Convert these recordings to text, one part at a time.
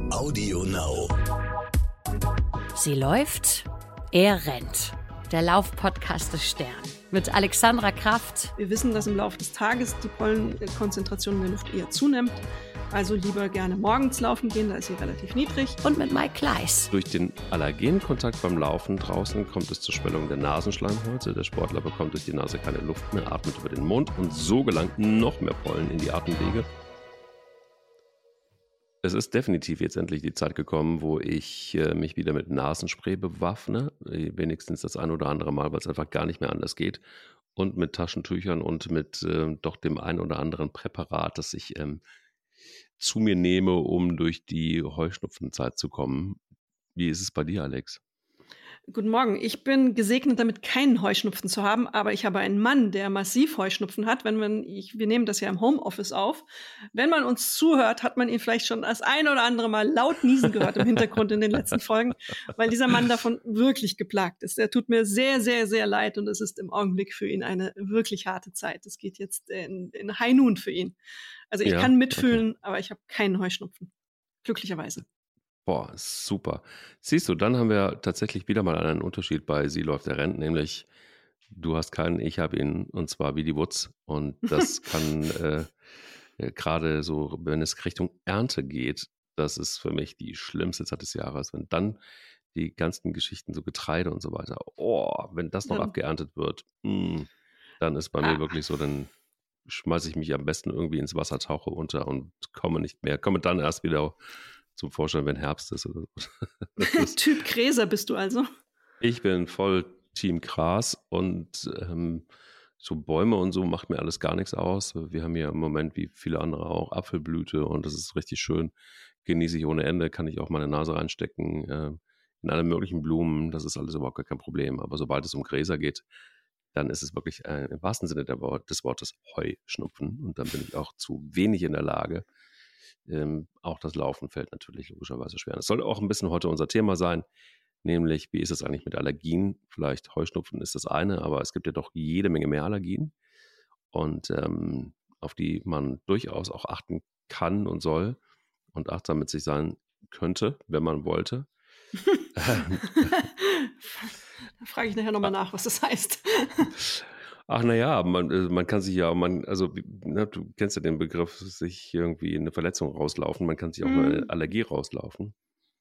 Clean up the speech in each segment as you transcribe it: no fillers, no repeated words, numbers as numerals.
Audio Now. Sie läuft, er rennt. Der Lauf-Podcast des Stern mit Alexandra Kraft. Wir wissen, dass im Laufe des Tages die Pollenkonzentration in der Luft eher zunimmt. Also lieber gerne morgens laufen gehen, da ist sie relativ niedrig. Und mit Mike Kleiss. Durch den Allergenkontakt beim Laufen draußen kommt es zur Schwellung der Nasenschleimhäute. Der Sportler bekommt durch die Nase keine Luft mehr, atmet über den Mund und so gelangt noch mehr Pollen in die Atemwege. Es ist definitiv jetzt endlich die Zeit gekommen, wo ich mich wieder mit Nasenspray bewaffne. Wenigstens das ein oder andere Mal, weil es einfach gar nicht mehr anders geht. Und mit Taschentüchern und mit doch dem ein oder anderen Präparat, das ich zu mir nehme, um durch die Heuschnupfenzeit zu kommen. Wie ist es bei dir, Alex? Guten Morgen. Ich bin gesegnet damit, keinen Heuschnupfen zu haben, aber ich habe einen Mann, der massiv Heuschnupfen hat. Wir nehmen das ja im Homeoffice auf. Wenn man uns zuhört, hat man ihn vielleicht schon das ein oder andere Mal laut niesen gehört im Hintergrund in den letzten Folgen, weil dieser Mann davon wirklich geplagt ist. Er tut mir sehr, sehr, sehr leid und es ist im Augenblick für ihn eine wirklich harte Zeit. Es geht jetzt in High Noon für ihn. Also ich kann mitfühlen, okay. Aber ich habe keinen Heuschnupfen. Glücklicherweise. Boah, super. Siehst du, dann haben wir tatsächlich wieder mal einen Unterschied bei Sie läuft, er rennt, nämlich du hast keinen, ich habe ihn, und zwar wie die Wutz. Und das kann gerade so, wenn es Richtung Ernte geht, das ist für mich die schlimmste Zeit des Jahres, wenn dann die ganzen Geschichten, so Getreide und so weiter, wenn das noch abgeerntet wird, dann ist bei mir wirklich so, dann schmeiße ich mich am besten irgendwie ins Wasser, tauche unter und komme dann erst wieder zum Vorschein, wenn Herbst ist. Oder so. Typ Gräser bist du also? Ich bin voll Team Gras und so Bäume und so macht mir alles gar nichts aus. Wir haben hier im Moment, wie viele andere auch, Apfelblüte und das ist richtig schön. Genieße ich ohne Ende, kann ich auch meine Nase reinstecken in alle möglichen Blumen. Das ist alles überhaupt gar kein Problem. Aber sobald es um Gräser geht, dann ist es wirklich im wahrsten Sinne des Wortes Heuschnupfen. Und dann bin ich auch zu wenig in der Lage. Auch das Laufen fällt natürlich logischerweise schwer. Das soll auch ein bisschen heute unser Thema sein, nämlich wie ist es eigentlich mit Allergien? Vielleicht Heuschnupfen ist das eine, aber es gibt ja doch jede Menge mehr Allergien und auf die man durchaus auch achten kann und soll und achtsam mit sich sein könnte, wenn man wollte. Da frage ich nachher nochmal nach, was das heißt. Ach naja, man kann sich ja, du kennst ja den Begriff, sich irgendwie eine Verletzung rauslaufen, man kann sich auch eine Allergie rauslaufen.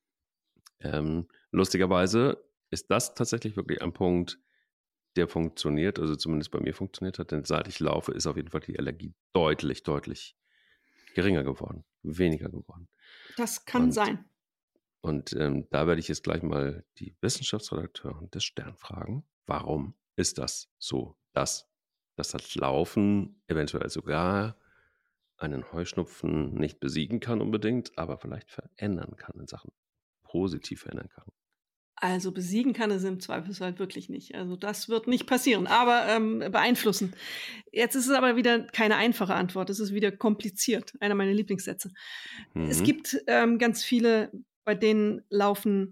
Lustigerweise ist das tatsächlich wirklich ein Punkt, der funktioniert, also zumindest bei mir funktioniert hat, denn seit ich laufe, ist auf jeden Fall die Allergie deutlich, deutlich geringer geworden, weniger geworden. Das kann sein. Und da werde ich jetzt gleich mal die Wissenschaftsredakteurin des Stern fragen, warum ist das so, dass das Laufen eventuell sogar einen Heuschnupfen nicht besiegen kann unbedingt, aber vielleicht verändern kann in Sachen positiv verändern kann? Also besiegen kann es im Zweifelsfall wirklich nicht. Also das wird nicht passieren, aber beeinflussen. Jetzt ist es aber wieder keine einfache Antwort. Es ist wieder kompliziert. Einer meiner Lieblingssätze. Es gibt ganz viele, bei denen Laufen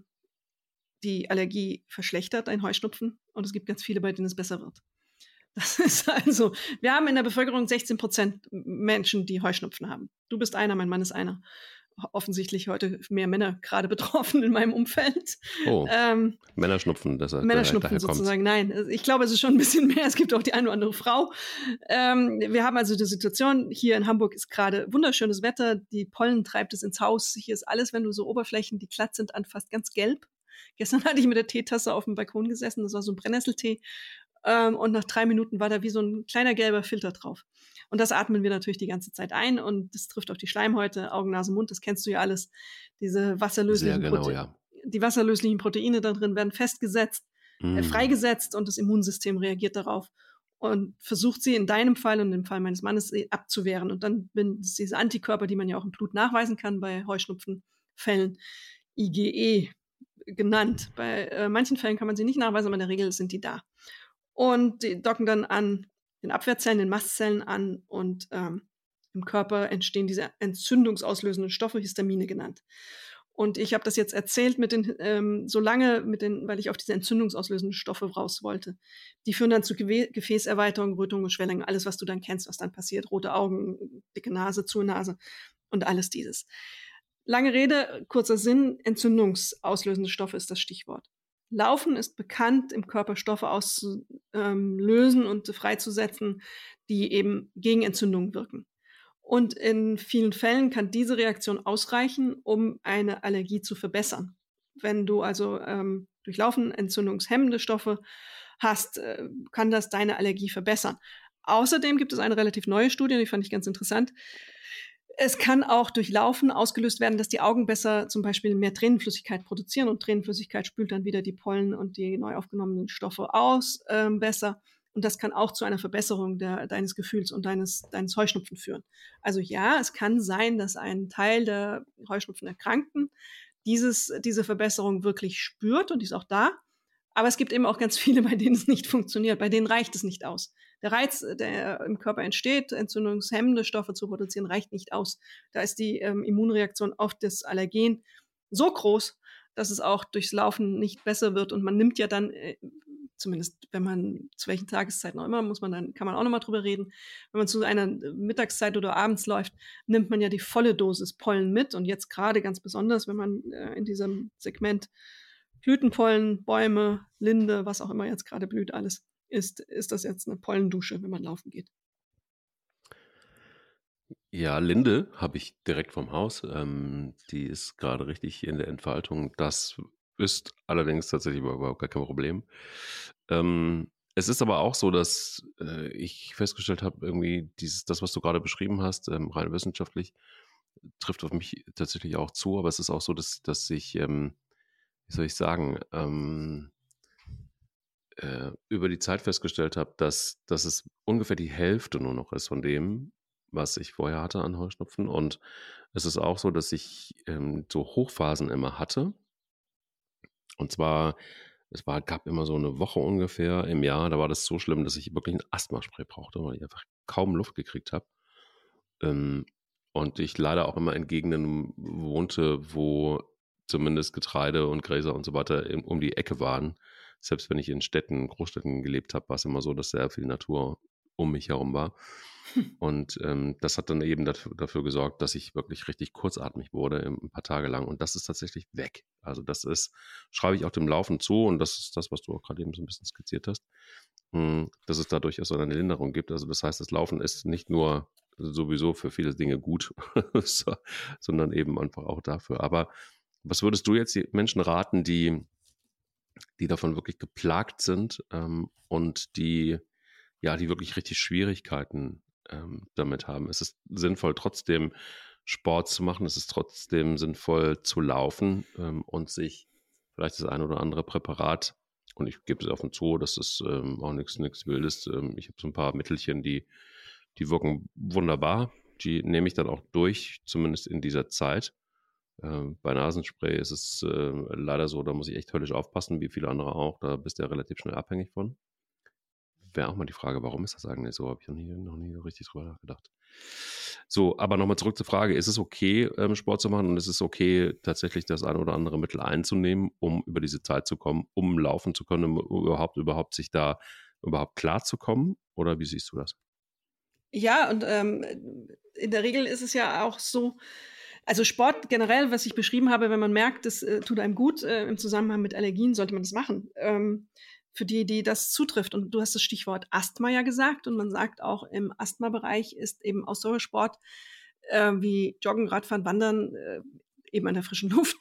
die Allergie verschlechtert, ein Heuschnupfen. Und es gibt ganz viele, bei denen es besser wird. Das ist also, wir haben in der Bevölkerung 16% Menschen, die Heuschnupfen haben. Du bist einer, mein Mann ist einer. Offensichtlich heute mehr Männer gerade betroffen in meinem Umfeld. Männerschnupfen, das Männerschnupfen sozusagen, nein. Ich glaube, es ist schon ein bisschen mehr. Es gibt auch die eine oder andere Frau. Wir haben also die Situation, hier in Hamburg ist gerade wunderschönes Wetter. Die Pollen treibt es ins Haus. Hier ist alles, wenn du so Oberflächen, die glatt sind, anfasst, ganz gelb. Gestern hatte ich mit der Teetasse auf dem Balkon gesessen. Das war so ein Brennnesseltee. Und nach 3 Minuten war da wie so ein kleiner gelber Filter drauf. Und das atmen wir natürlich die ganze Zeit ein und das trifft auch die Schleimhäute, Augen, Nase, Mund, das kennst du ja alles. Diese wasserlöslichen Die wasserlöslichen Proteine da drin werden freigesetzt und das Immunsystem reagiert darauf und versucht sie in deinem Fall und im Fall meines Mannes abzuwehren. Und dann sind diese Antikörper, die man ja auch im Blut nachweisen kann bei Heuschnupfenfällen, IgE genannt. Bei manchen Fällen kann man sie nicht nachweisen, aber in der Regel sind die da. Und die docken dann an den Abwehrzellen, den Mastzellen an und im Körper entstehen diese entzündungsauslösenden Stoffe, Histamine genannt. Und ich habe das jetzt erzählt weil ich auf diese entzündungsauslösenden Stoffe raus wollte. Die führen dann zu Gefäßerweiterung, Rötungen, Schwellungen, alles, was du dann kennst, was dann passiert. Rote Augen, dicke Nase, zu Nase und alles dieses. Lange Rede, kurzer Sinn, entzündungsauslösende Stoffe ist das Stichwort. Laufen ist bekannt, im Körper Stoffe auszulösen und freizusetzen, die eben gegen Entzündungen wirken. Und in vielen Fällen kann diese Reaktion ausreichen, um eine Allergie zu verbessern. Wenn du also durch Laufen entzündungshemmende Stoffe hast, kann das deine Allergie verbessern. Außerdem gibt es eine relativ neue Studie, die fand ich ganz interessant. Es kann auch durch Laufen ausgelöst werden, dass die Augen besser zum Beispiel mehr Tränenflüssigkeit produzieren und Tränenflüssigkeit spült dann wieder die Pollen und die neu aufgenommenen Stoffe aus besser. Und das kann auch zu einer Verbesserung deines Gefühls und deines Heuschnupfen führen. Also ja, es kann sein, dass ein Teil der Heuschnupfenerkrankten diese Verbesserung wirklich spürt und die ist auch da. Aber es gibt eben auch ganz viele, bei denen es nicht funktioniert. Bei denen reicht es nicht aus. Der Reiz, der im Körper entsteht, entzündungshemmende Stoffe zu produzieren, reicht nicht aus. Da ist die Immunreaktion auf das Allergen so groß, dass es auch durchs Laufen nicht besser wird. Und man nimmt ja dann, zumindest wenn man zu welchen Tageszeiten auch immer, kann man auch nochmal drüber reden. Wenn man zu einer Mittagszeit oder abends läuft, nimmt man ja die volle Dosis Pollen mit. Und jetzt gerade ganz besonders, wenn man in diesem Segment Blütenpollen, Bäume, Linde, was auch immer jetzt gerade blüht, alles ist das jetzt eine Pollendusche, wenn man laufen geht. Ja, Linde habe ich direkt vom Haus. Die ist gerade richtig in der Entfaltung. Das ist allerdings tatsächlich überhaupt gar kein Problem. Es ist aber auch so, dass ich festgestellt habe, irgendwie das, was du gerade beschrieben hast, rein wissenschaftlich, trifft auf mich tatsächlich auch zu. Aber es ist auch so, dass ich, wie soll ich sagen, über die Zeit festgestellt habe, dass es ungefähr die Hälfte nur noch ist von dem, was ich vorher hatte an Heuschnupfen. Und es ist auch so, dass ich so Hochphasen immer hatte. Und zwar, gab immer so eine Woche ungefähr im Jahr, da war das so schlimm, dass ich wirklich ein Asthmaspray brauchte, weil ich einfach kaum Luft gekriegt habe. Und ich leider auch immer in Gegenden wohnte, wo zumindest Getreide und Gräser und so weiter um die Ecke waren. Selbst wenn ich in Großstädten gelebt habe, war es immer so, dass sehr viel Natur um mich herum war. Und das hat dann eben dafür gesorgt, dass ich wirklich richtig kurzatmig wurde, ein paar Tage lang. Und das ist tatsächlich weg. Also schreibe ich auch dem Laufen zu, und das ist das, was du auch gerade eben so ein bisschen skizziert hast, dass es da durchaus eine Linderung gibt. Also das heißt, das Laufen ist nicht nur sowieso für viele Dinge gut, sondern eben einfach auch dafür. Aber was würdest du jetzt den Menschen raten, die davon wirklich geplagt sind und die wirklich richtig Schwierigkeiten damit haben? Es ist sinnvoll, trotzdem Sport zu machen. Es ist trotzdem sinnvoll zu laufen und sich vielleicht das ein oder andere Präparat, und ich gebe es offen zu, das ist auch nichts Wildes. Ich habe so ein paar Mittelchen, die wirken wunderbar. Die nehme ich dann auch durch, zumindest in dieser Zeit. Bei Nasenspray ist es leider so, da muss ich echt höllisch aufpassen, wie viele andere auch. Da bist du ja relativ schnell abhängig von. Wäre auch mal die Frage, warum ist das eigentlich so? Habe ich noch nie so richtig drüber nachgedacht. So, aber nochmal zurück zur Frage, ist es okay, Sport zu machen, und ist es okay, tatsächlich das ein oder andere Mittel einzunehmen, um über diese Zeit zu kommen, um laufen zu können, um überhaupt sich da klar zu kommen? Oder wie siehst du das? Ja, und in der Regel ist es ja auch so, also Sport generell, was ich beschrieben habe, wenn man merkt, das tut einem gut im Zusammenhang mit Allergien, sollte man das machen. Für die das zutrifft. Und du hast das Stichwort Asthma ja gesagt. Und man sagt auch, im Asthma-Bereich ist eben Ausdauersport wie Joggen, Radfahren, Wandern, eben an der frischen Luft,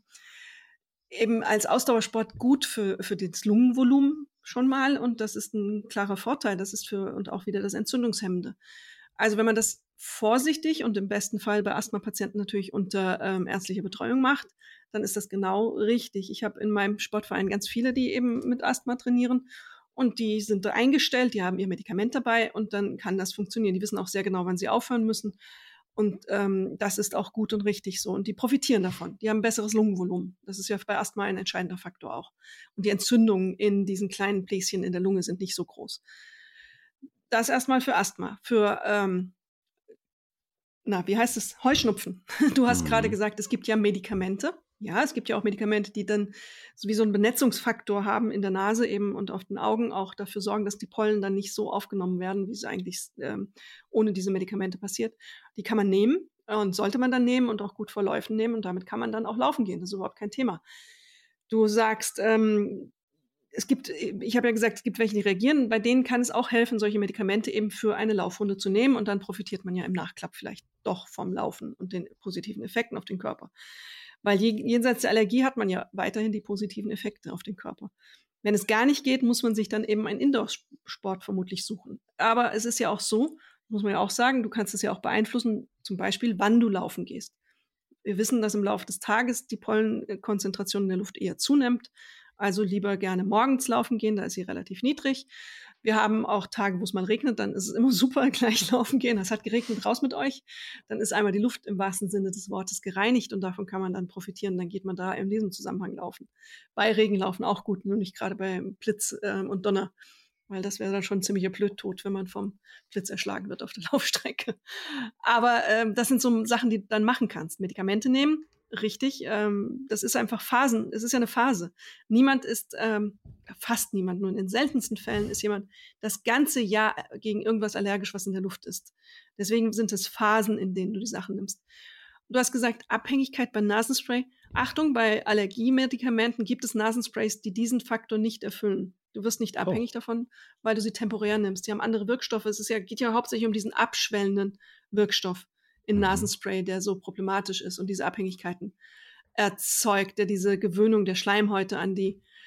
eben als Ausdauersport gut für das Lungenvolumen schon mal. Und das ist ein klarer Vorteil. Das ist und auch wieder das Entzündungshemmende. Also wenn man das vorsichtig und im besten Fall bei Asthma-Patienten natürlich unter ärztlicher Betreuung macht, dann ist das genau richtig. Ich habe in meinem Sportverein ganz viele, die eben mit Asthma trainieren, und die sind da eingestellt, die haben ihr Medikament dabei, und dann kann das funktionieren. Die wissen auch sehr genau, wann sie aufhören müssen, und das ist auch gut und richtig so. Und die profitieren davon. Die haben ein besseres Lungenvolumen. Das ist ja bei Asthma ein entscheidender Faktor auch. Und die Entzündungen in diesen kleinen Bläschen in der Lunge sind nicht so groß. Das erstmal für Asthma. Für wie heißt es? Heuschnupfen. Du hast gerade gesagt, es gibt ja Medikamente. Ja, es gibt ja auch Medikamente, die dann so wie so einen Benetzungsfaktor haben in der Nase eben und auf den Augen, auch dafür sorgen, dass die Pollen dann nicht so aufgenommen werden, wie es eigentlich ohne diese Medikamente passiert. Die kann man nehmen. Und sollte man dann nehmen und auch gut vor Läufen nehmen. Und damit kann man dann auch laufen gehen. Das ist überhaupt kein Thema. Du sagst, ich habe ja gesagt, es gibt welche, die reagieren. Bei denen kann es auch helfen, solche Medikamente eben für eine Laufrunde zu nehmen. Und dann profitiert man ja im Nachklapp vielleicht doch vom Laufen und den positiven Effekten auf den Körper. Weil jenseits der Allergie hat man ja weiterhin die positiven Effekte auf den Körper. Wenn es gar nicht geht, muss man sich dann eben einen Indoor-Sport vermutlich suchen. Aber es ist ja auch so, muss man ja auch sagen, du kannst es ja auch beeinflussen, zum Beispiel, wann du laufen gehst. Wir wissen, dass im Laufe des Tages die Pollenkonzentration in der Luft eher zunimmt. Also lieber gerne morgens laufen gehen, da ist sie relativ niedrig. Wir haben auch Tage, wo es mal regnet, dann ist es immer super, gleich laufen gehen. Es hat geregnet, raus mit euch. Dann ist einmal die Luft im wahrsten Sinne des Wortes gereinigt und davon kann man dann profitieren. Dann geht man da in diesem Zusammenhang laufen. Bei Regen laufen auch gut, nur nicht gerade bei Blitz und Donner. Weil das wäre dann schon ein ziemlicher Blödtod, wenn man vom Blitz erschlagen wird auf der Laufstrecke. Aber das sind so Sachen, die du dann machen kannst. Medikamente nehmen, richtig. Das ist einfach Phasen. Es ist ja eine Phase. Niemand ist, fast niemand, nur in den seltensten Fällen ist jemand das ganze Jahr gegen irgendwas allergisch, was in der Luft ist. Deswegen sind es Phasen, in denen du die Sachen nimmst. Du hast gesagt, Abhängigkeit bei Nasenspray. Achtung, bei Allergiemedikamenten gibt es Nasensprays, die diesen Faktor nicht erfüllen. Du wirst nicht abhängig davon, weil du sie temporär nimmst. Die haben andere Wirkstoffe. Geht ja hauptsächlich um diesen abschwellenden Wirkstoff in Nasenspray, der so problematisch ist und diese Abhängigkeiten erzeugt, der diese Gewöhnung der Schleimhäute an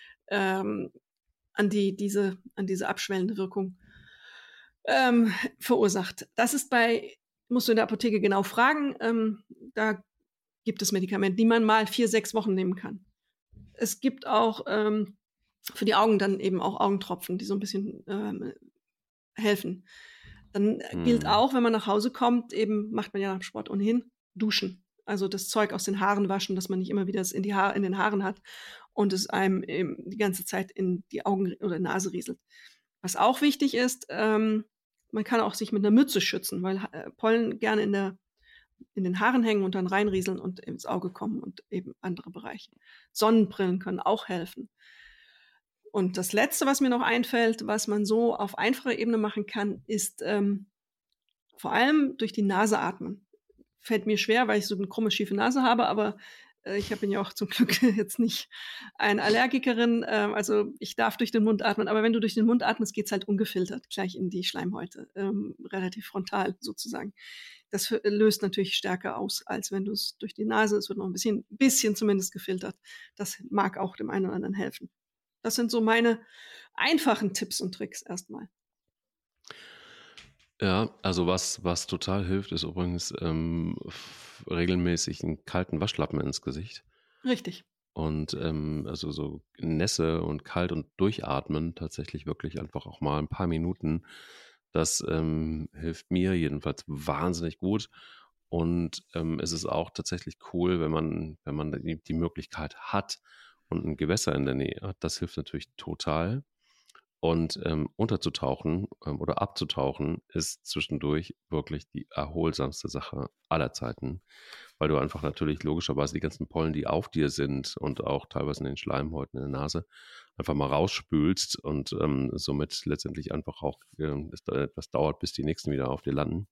diese abschwellende Wirkung verursacht. Das ist musst du in der Apotheke genau fragen. Da gibt es Medikamente, die man mal 4-6 Wochen nehmen kann. Es gibt auch für die Augen dann eben auch Augentropfen, die so ein bisschen helfen. Dann gilt auch, wenn man nach Hause kommt, eben macht man ja nach dem Sport ohnehin, duschen. Also das Zeug aus den Haaren waschen, dass man nicht immer wieder es in den Haaren hat und es einem eben die ganze Zeit in die Augen oder Nase rieselt. Was auch wichtig ist, man kann auch sich mit einer Mütze schützen, weil Pollen gerne in den Haaren hängen und dann reinrieseln und ins Auge kommen und eben andere Bereiche. Sonnenbrillen können auch helfen. Und das Letzte, was mir noch einfällt, was man so auf einfacher Ebene machen kann, ist vor allem durch die Nase atmen. Fällt mir schwer, weil ich so eine krumme, schiefe Nase habe, aber ich bin ja auch zum Glück jetzt nicht eine Allergikerin, also ich darf durch den Mund atmen, aber wenn du durch den Mund atmest, geht's halt ungefiltert gleich in die Schleimhäute, relativ frontal sozusagen. Das löst natürlich stärker aus, als wenn du es durch die Nase, es wird noch ein bisschen zumindest gefiltert. Das mag auch dem einen oder anderen helfen. Das sind so meine einfachen Tipps und Tricks erstmal. Ja, also was total hilft, ist übrigens regelmäßig einen kalten Waschlappen ins Gesicht. Richtig. Und also so Nässe und kalt und durchatmen, tatsächlich wirklich einfach auch mal ein paar Minuten. Das hilft mir jedenfalls wahnsinnig gut. Und es ist auch tatsächlich cool, wenn man die Möglichkeit hat und ein Gewässer in der Nähe hat. Das hilft natürlich total. Und unterzutauchen oder abzutauchen ist zwischendurch wirklich die erholsamste Sache aller Zeiten, weil du einfach natürlich logischerweise die ganzen Pollen, die auf dir sind und auch teilweise in den Schleimhäuten in der Nase, einfach mal rausspülst und somit letztendlich einfach auch es da etwas dauert, bis die nächsten wieder auf dir landen.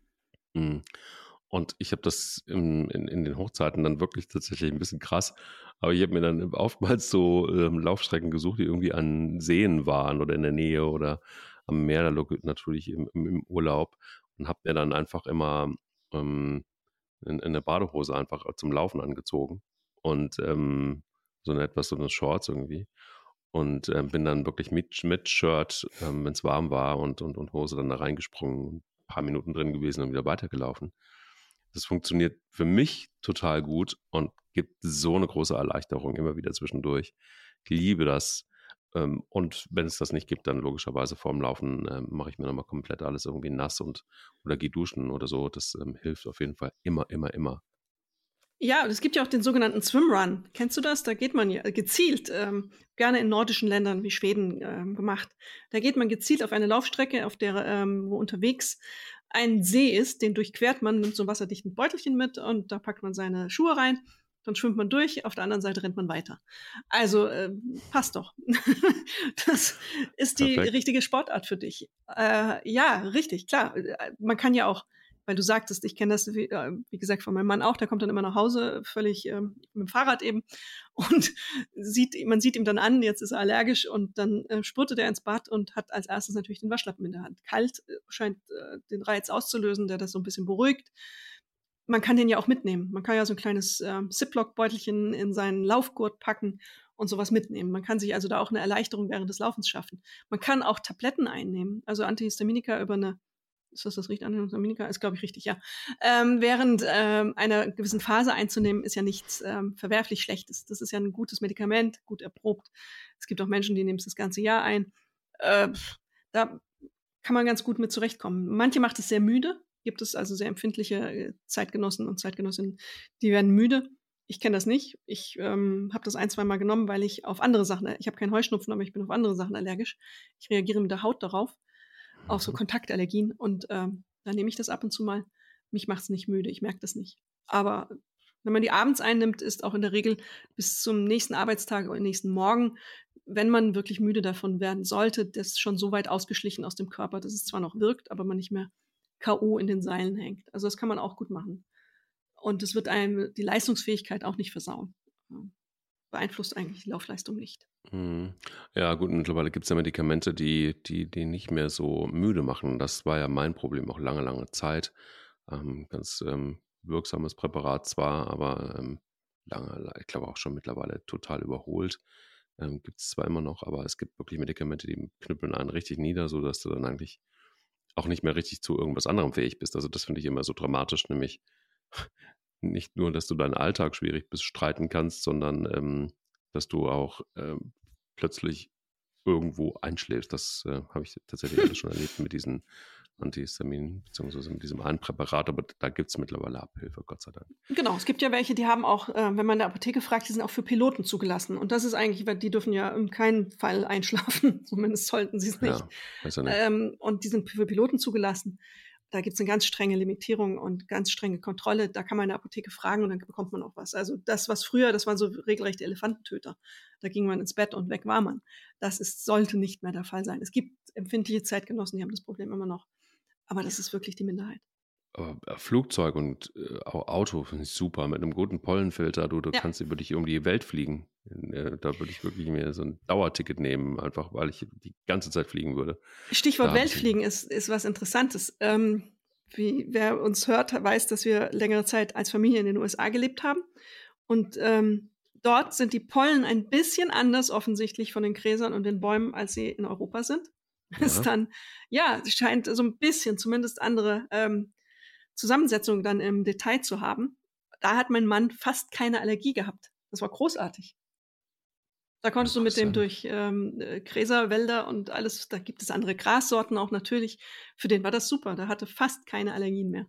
Und ich habe das in den Hochzeiten dann wirklich tatsächlich ein bisschen krass, aber ich habe mir dann oftmals so Laufstrecken gesucht, die irgendwie an Seen waren oder in der Nähe oder am Meer, natürlich im Urlaub und habe mir dann einfach immer in der Badehose einfach zum Laufen angezogen und so eine Shorts irgendwie und bin dann wirklich mit Shirt, wenn es warm war und Hose dann da reingesprungen, ein paar Minuten drin gewesen und wieder weitergelaufen. Das funktioniert für mich total gut und gibt so eine große Erleichterung immer wieder zwischendurch. Ich liebe das. Und wenn es das nicht gibt, dann logischerweise vorm Laufen mache ich mir nochmal komplett alles irgendwie nass oder gehe duschen oder so. Das hilft auf jeden Fall immer, immer, immer. Ja, und es gibt ja auch den sogenannten Swimrun. Kennst du das? Da geht man ja gezielt, gerne in nordischen Ländern wie Schweden gemacht. Da geht man gezielt auf eine Laufstrecke, auf der wo unterwegs ein See ist, den durchquert man, nimmt so ein wasserdichten Beutelchen mit und da packt man seine Schuhe rein, dann schwimmt man durch, auf der anderen Seite rennt man weiter. Also passt doch. Das ist die richtige Sportart für dich. Ja, richtig, klar. Man kann ja auch weil du sagtest, ich kenne das, wie gesagt, von meinem Mann auch, der kommt dann immer nach Hause, völlig mit dem Fahrrad eben und man sieht ihm dann an, jetzt ist er allergisch und dann spurtet er ins Bad und hat als erstes natürlich den Waschlappen in der Hand. Kalt scheint den Reiz auszulösen, der das so ein bisschen beruhigt. Man kann den ja auch mitnehmen. Man kann ja so ein kleines Ziploc-Beutelchen in seinen Laufgurt packen und sowas mitnehmen. Man kann sich also da auch eine Erleichterung während des Laufens schaffen. Man kann auch Tabletten einnehmen, also Antihistaminika über eine, ist das richtig? Antihistaminika ist, glaube ich, richtig, ja. Während einer gewissen Phase einzunehmen, ist ja nichts verwerflich Schlechtes. Das ist ja ein gutes Medikament, gut erprobt. Es gibt auch Menschen, die nehmen es das ganze Jahr ein. Da kann man ganz gut mit zurechtkommen. Manche macht es sehr müde. Gibt es also sehr empfindliche Zeitgenossen und Zeitgenossinnen, die werden müde. Ich kenne das nicht. Ich habe das 1-2 Mal genommen, weil ich auf andere Sachen, ich habe keinen Heuschnupfen, aber ich bin auf andere Sachen allergisch. Ich reagiere mit der Haut darauf, auf so Kontaktallergien. Und dann nehme ich das ab und zu mal. Mich macht es nicht müde, ich merke das nicht. Aber wenn man die abends einnimmt, ist auch in der Regel bis zum nächsten Arbeitstag oder nächsten Morgen, wenn man wirklich müde davon werden sollte, das schon so weit ausgeschlichen aus dem Körper, dass es zwar noch wirkt, aber man nicht mehr K.O. in den Seilen hängt. Also das kann man auch gut machen. Und es wird einem die Leistungsfähigkeit auch nicht versauen. Beeinflusst eigentlich die Laufleistung nicht. Ja, gut, mittlerweile gibt es ja Medikamente, die nicht mehr so müde machen. Das war ja mein Problem auch lange, lange Zeit. Ganz wirksames Präparat zwar, aber lange, ich glaube auch schon mittlerweile total überholt. Gibt es zwar immer noch, aber es gibt wirklich Medikamente, die knüppeln einen richtig nieder, sodass du dann eigentlich auch nicht mehr richtig zu irgendwas anderem fähig bist. Also das finde ich immer so dramatisch, nämlich nicht nur, dass du deinen Alltag schwierig bestreiten kannst, sondern dass du auch plötzlich irgendwo einschläfst. Das habe ich tatsächlich alles schon erlebt mit diesen Antihistaminen, beziehungsweise mit diesem einen Präparat, aber da gibt es mittlerweile Abhilfe, Gott sei Dank. Genau, es gibt ja welche, die haben auch, wenn man in der Apotheke fragt, die sind auch für Piloten zugelassen. Und das ist eigentlich, weil die dürfen ja in keinem Fall einschlafen, zumindest sollten sie es nicht. Ja, weiß ja nicht. Und die sind für Piloten zugelassen. Da gibt es eine ganz strenge Limitierung und ganz strenge Kontrolle. Da kann man in der Apotheke fragen und dann bekommt man auch was. Also das, was früher, das waren so regelrechte Elefantentöter. Da ging man ins Bett und weg war man. Sollte nicht mehr der Fall sein. Es gibt empfindliche Zeitgenossen, die haben das Problem immer noch. Aber das ist wirklich die Minderheit. Aber Flugzeug und Auto finde ich super. Mit einem guten Pollenfilter, du kannst über dich um die Welt fliegen. Da würde ich wirklich mir so ein Dauerticket nehmen, einfach weil ich die ganze Zeit fliegen würde. Stichwort Weltfliegen ist was Interessantes. Wer uns hört, weiß, dass wir längere Zeit als Familie in den USA gelebt haben. Und dort sind die Pollen ein bisschen anders offensichtlich von den Gräsern und den Bäumen, als sie in Europa sind. Ja. Ist dann, es scheint so ein bisschen, zumindest andere Zusammensetzung dann im Detail zu haben. Da hat mein Mann fast keine Allergie gehabt. Das war großartig. Da konntest du mit dem durch Gräserwälder und alles, da gibt es andere Grassorten auch natürlich. Für den war das super. Der hatte fast keine Allergien mehr.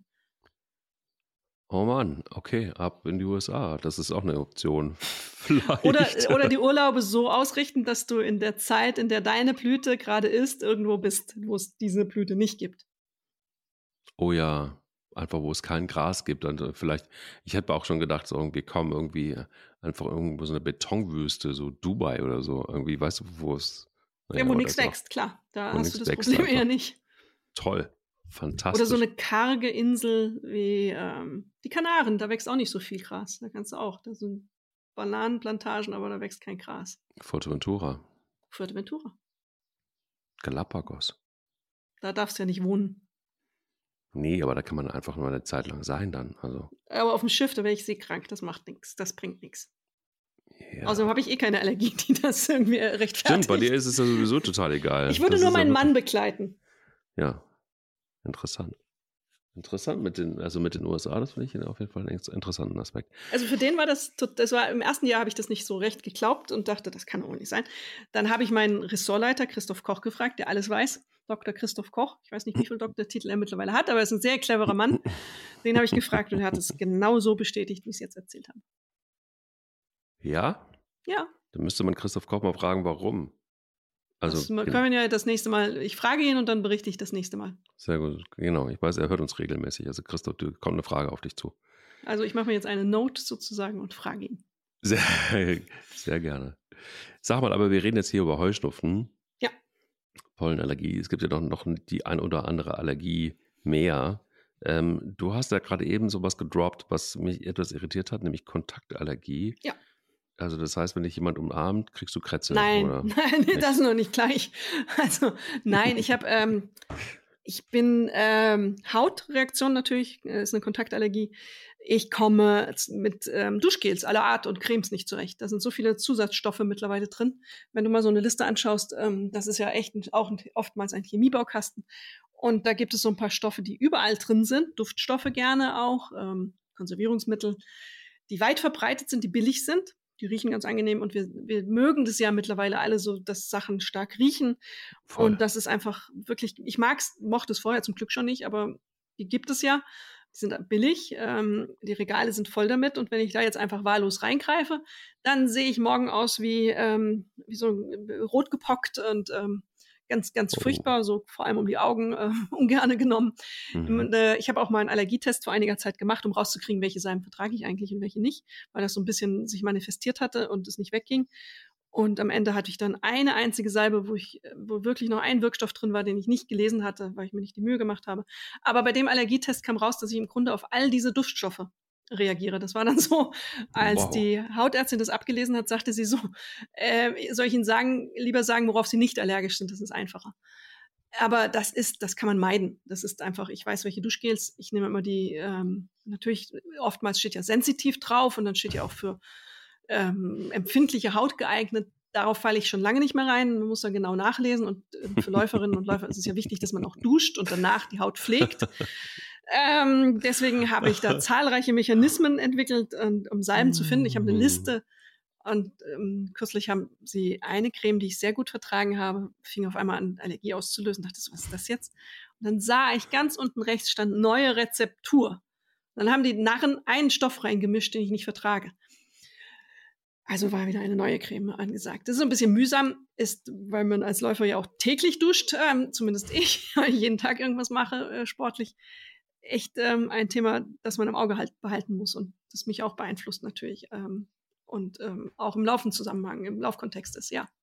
Oh Mann, okay, ab in die USA. Das ist auch eine Option. Vielleicht. Oder die Urlaube so ausrichten, dass du in der Zeit, in der deine Blüte gerade ist, irgendwo bist, wo es diese Blüte nicht gibt. Oh ja, einfach wo es kein Gras gibt. Und vielleicht, ich hätte auch schon gedacht, so irgendwie einfach irgendwo so eine Betonwüste, so Dubai oder so. Irgendwie, weißt du, wo es... Ja, wo nichts wächst, klar. Da hast du das Problem eher nicht. Toll. Fantastisch. Oder so eine karge Insel wie die Kanaren, da wächst auch nicht so viel Gras. Da kannst du auch, da sind Bananenplantagen, aber da wächst kein Gras. Fuerteventura. Galapagos. Da darfst du ja nicht wohnen. Nee, aber da kann man einfach nur eine Zeit lang sein dann. Also. Aber auf dem Schiff, da wäre ich seekrank, das macht nichts, das bringt nichts. Ja. Außerdem habe ich keine Allergie, die das irgendwie rechtfertigt. Stimmt, bei dir ist es ja sowieso total egal. Ich würde nur meinen Mann begleiten. Ja. Interessant mit den USA, das finde ich auf jeden Fall einen interessanten Aspekt. Also für den war das war im ersten Jahr habe ich das nicht so recht geglaubt und dachte, das kann wohl nicht sein. Dann habe ich meinen Ressortleiter Christoph Koch gefragt, der alles weiß, Dr. Christoph Koch. Ich weiß nicht, wie viele Doktortitel er mittlerweile hat, aber er ist ein sehr cleverer Mann. Den habe ich gefragt und er hat es genau so bestätigt, wie ich es jetzt erzählt habe. Ja? Ja. Dann müsste man Christoph Koch mal fragen, warum. Also, das können wir ja das nächste Mal, ich frage ihn und dann berichte ich das nächste Mal. Sehr gut, genau. Ich weiß, er hört uns regelmäßig. Also Christoph, da kommt eine Frage auf dich zu. Also ich mache mir jetzt eine Note sozusagen und frage ihn. Sehr gerne. Sag mal, aber wir reden jetzt hier über Heuschnupfen. Ja. Pollenallergie. Es gibt ja doch noch die ein oder andere Allergie mehr. Du hast ja gerade eben sowas gedroppt, was mich etwas irritiert hat, nämlich Kontaktallergie. Ja. Also das heißt, wenn dich jemand umarmt, kriegst du Krätze, Nein, oder? nein, Nicht? das noch nicht gleich. Also nein, ich bin Hautreaktion natürlich, ist eine Kontaktallergie. Ich komme mit Duschgels aller Art und Cremes nicht zurecht. Da sind so viele Zusatzstoffe mittlerweile drin. Wenn du mal so eine Liste anschaust, das ist ja echt oftmals ein Chemiebaukasten. Und da gibt es so ein paar Stoffe, die überall drin sind. Duftstoffe gerne auch, Konservierungsmittel, die weit verbreitet sind, die billig sind. Die riechen ganz angenehm und wir mögen das ja mittlerweile alle so, dass Sachen stark riechen. Voll. Und das ist einfach wirklich, mochte es vorher zum Glück schon nicht, aber die gibt es ja. Die sind billig, die Regale sind voll damit und wenn ich da jetzt einfach wahllos reingreife, dann sehe ich morgen aus wie so rot gepockt und ganz, ganz furchtbar, so vor allem um die Augen ungerne genommen. Und, ich habe auch mal einen Allergietest vor einiger Zeit gemacht, um rauszukriegen, welche Salben vertrage ich eigentlich und welche nicht, weil das so ein bisschen sich manifestiert hatte und es nicht wegging. Und am Ende hatte ich dann eine einzige Salbe, wo wirklich noch ein Wirkstoff drin war, den ich nicht gelesen hatte, weil ich mir nicht die Mühe gemacht habe. Aber bei dem Allergietest kam raus, dass ich im Grunde auf all diese Duftstoffe reagiere. Das war dann so, als die Hautärztin das abgelesen hat, sagte sie so, soll ich Ihnen lieber sagen, worauf Sie nicht allergisch sind, das ist einfacher. Aber das kann man meiden. Das ist einfach, ich weiß, welche Duschgels, ich nehme immer die, natürlich, oftmals steht ja sensitiv drauf und dann steht ja auch für empfindliche Haut geeignet. Darauf falle ich schon lange nicht mehr rein. Man muss da genau nachlesen. Und für Läuferinnen und Läufer ist es ja wichtig, dass man auch duscht und danach die Haut pflegt. Deswegen habe ich da zahlreiche Mechanismen entwickelt, um Salben zu finden. Ich habe eine Liste. Und kürzlich haben sie eine Creme, die ich sehr gut vertragen habe, fing auf einmal an, Allergie auszulösen. Dachte so, was ist das jetzt? Und dann sah ich ganz unten rechts stand neue Rezeptur. Dann haben die Narren einen Stoff reingemischt, den ich nicht vertrage. Also war wieder eine neue Creme angesagt. Das ist ein bisschen mühsam, weil man als Läufer ja auch täglich duscht, zumindest ich, weil ich jeden Tag irgendwas mache, sportlich. Echt ein Thema, das man im Auge behalten muss und das mich auch beeinflusst natürlich. Und auch im Laufenzusammenhang, im Laufkontext ist, ja.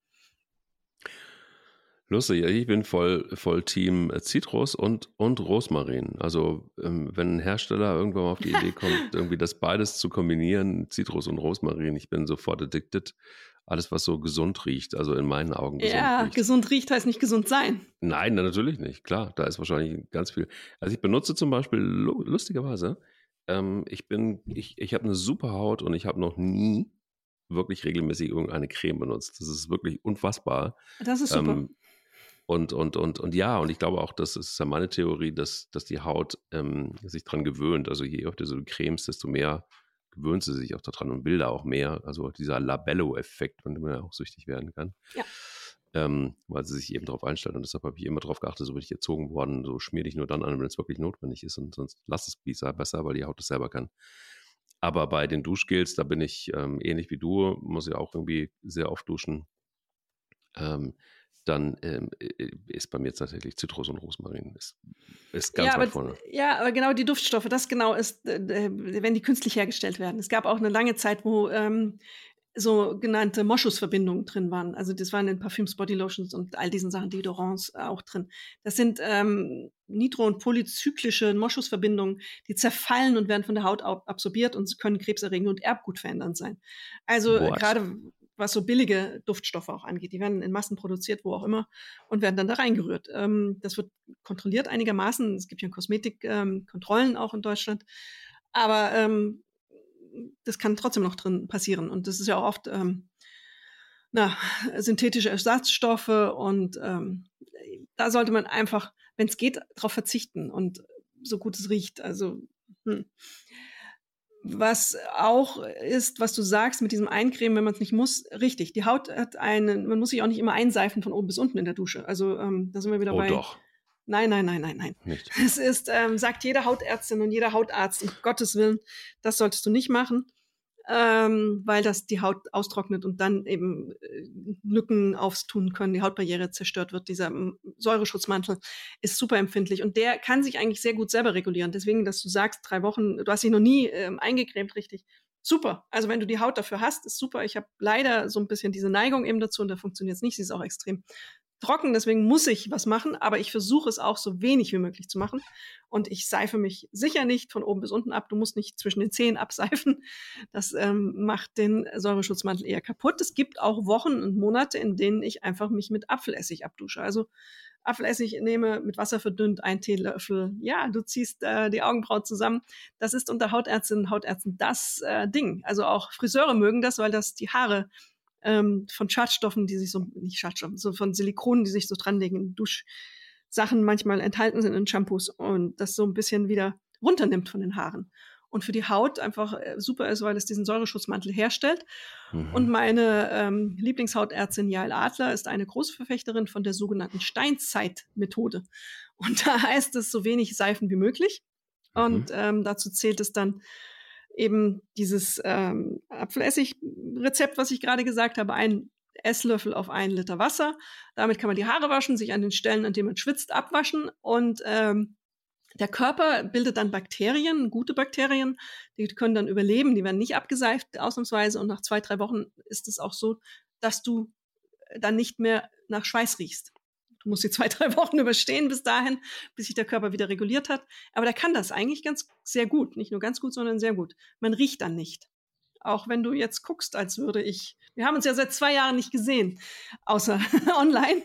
Lustig, ich bin voll Team Zitrus und Rosmarin. Also wenn ein Hersteller irgendwann mal auf die Idee kommt, irgendwie das beides zu kombinieren, Zitrus und Rosmarin, ich bin sofort addicted. Alles, was so gesund riecht, also in meinen Augen gesund riecht. Ja, gesund riecht heißt nicht gesund sein. Nein, natürlich nicht, klar, da ist wahrscheinlich ganz viel. Also ich benutze zum Beispiel, lustigerweise, ich habe eine super Haut und ich habe noch nie wirklich regelmäßig irgendeine Creme benutzt. Das ist wirklich unfassbar. Das ist super. Und ja, und ich glaube auch, das ist ja meine Theorie, dass die Haut sich dran gewöhnt. Also je öfter so du cremst, desto mehr gewöhnt sie sich auch daran und will da auch mehr. Also dieser Labello-Effekt, von dem man ja auch süchtig werden kann. Ja. Weil sie sich eben darauf einstellt. Und deshalb habe ich immer darauf geachtet, so bin ich erzogen worden, so schmier dich nur dann an, wenn es wirklich notwendig ist. Und sonst lass es besser, weil die Haut das selber kann. Aber bei den Duschgels, da bin ich ähnlich wie du, muss ja auch irgendwie sehr oft duschen. Dann ist bei mir tatsächlich Zitrus und Rosmarin. Ist ganz weit vorne. Ja, aber genau die Duftstoffe, das genau ist, wenn die künstlich hergestellt werden. Es gab auch eine lange Zeit, wo sogenannte Moschusverbindungen drin waren. Also das waren in Parfüms, Bodylotions und all diesen Sachen, Deodorants auch drin. Das sind nitro- und polyzyklische Moschusverbindungen, die zerfallen und werden von der Haut absorbiert und können krebserregend und erbgutverändernd sein. Also gerade was so billige Duftstoffe auch angeht. Die werden in Massen produziert, wo auch immer, und werden dann da reingerührt. Das wird kontrolliert einigermaßen. Es gibt ja Kosmetikkontrollen auch in Deutschland. Aber das kann trotzdem noch drin passieren. Und das ist ja auch oft synthetische Ersatzstoffe. Und da sollte man einfach, wenn es geht, darauf verzichten und so gut es riecht. Also was auch ist, was du sagst mit diesem Eincremen, wenn man es nicht muss, richtig. Die Haut hat man muss sich auch nicht immer einseifen von oben bis unten in der Dusche. Also da sind wir wieder bei. Doch. Nein. Nicht. Es ist, sagt jede Hautärztin und jeder Hautarzt, um Gottes Willen, das solltest du nicht machen, weil das die Haut austrocknet und dann eben Lücken auftun können, die Hautbarriere zerstört wird. Dieser Säureschutzmantel ist super empfindlich und der kann sich eigentlich sehr gut selber regulieren. Deswegen, dass du sagst, 3 Wochen, du hast dich noch nie eingecremt, richtig. Super. Also wenn du die Haut dafür hast, ist super. Ich habe leider so ein bisschen diese Neigung eben dazu und da funktioniert es nicht. Sie ist auch extrem trocken, deswegen muss ich was machen, aber ich versuche es auch so wenig wie möglich zu machen. Und ich seife mich sicher nicht von oben bis unten ab. Du musst nicht zwischen den Zehen abseifen. Das macht den Säureschutzmantel eher kaputt. Es gibt auch Wochen und Monate, in denen ich einfach mich mit Apfelessig abdusche. Also Apfelessig nehme, mit Wasser verdünnt, 1 Teelöffel. Ja, du ziehst die Augenbrauen zusammen. Das ist unter Hautärztinnen und Hautärzten das Ding. Also auch Friseure mögen das, weil das die Haare von Schadstoffen, die sich so, nicht Schadstoffen, so von Silikonen, die sich so dranlegen in Duschsachen manchmal enthalten sind in Shampoos und das so ein bisschen wieder runternimmt von den Haaren. Und für die Haut einfach super ist, weil es diesen Säureschutzmantel herstellt. Und meine Lieblingshautärztin Jael Adler ist eine große Verfechterin von der sogenannten Steinzeit-Methode. Und da heißt es, so wenig Seifen wie möglich. Und dazu zählt es dann eben dieses Apfelessig-Rezept, was ich gerade gesagt habe, 1 Esslöffel auf 1 Liter Wasser. Damit kann man die Haare waschen, sich an den Stellen, an denen man schwitzt, abwaschen. Und der Körper bildet dann Bakterien, gute Bakterien, die können dann überleben, die werden nicht abgeseift ausnahmsweise. Und nach 2-3 Wochen ist es auch so, dass du dann nicht mehr nach Schweiß riechst. Du musst die 2-3 Wochen überstehen bis dahin, bis sich der Körper wieder reguliert hat. Aber der kann das eigentlich sehr gut. Nicht nur ganz gut, sondern sehr gut. Man riecht dann nicht. Auch wenn du jetzt guckst, als würde ich, wir haben uns ja seit 2 Jahren nicht gesehen, außer online.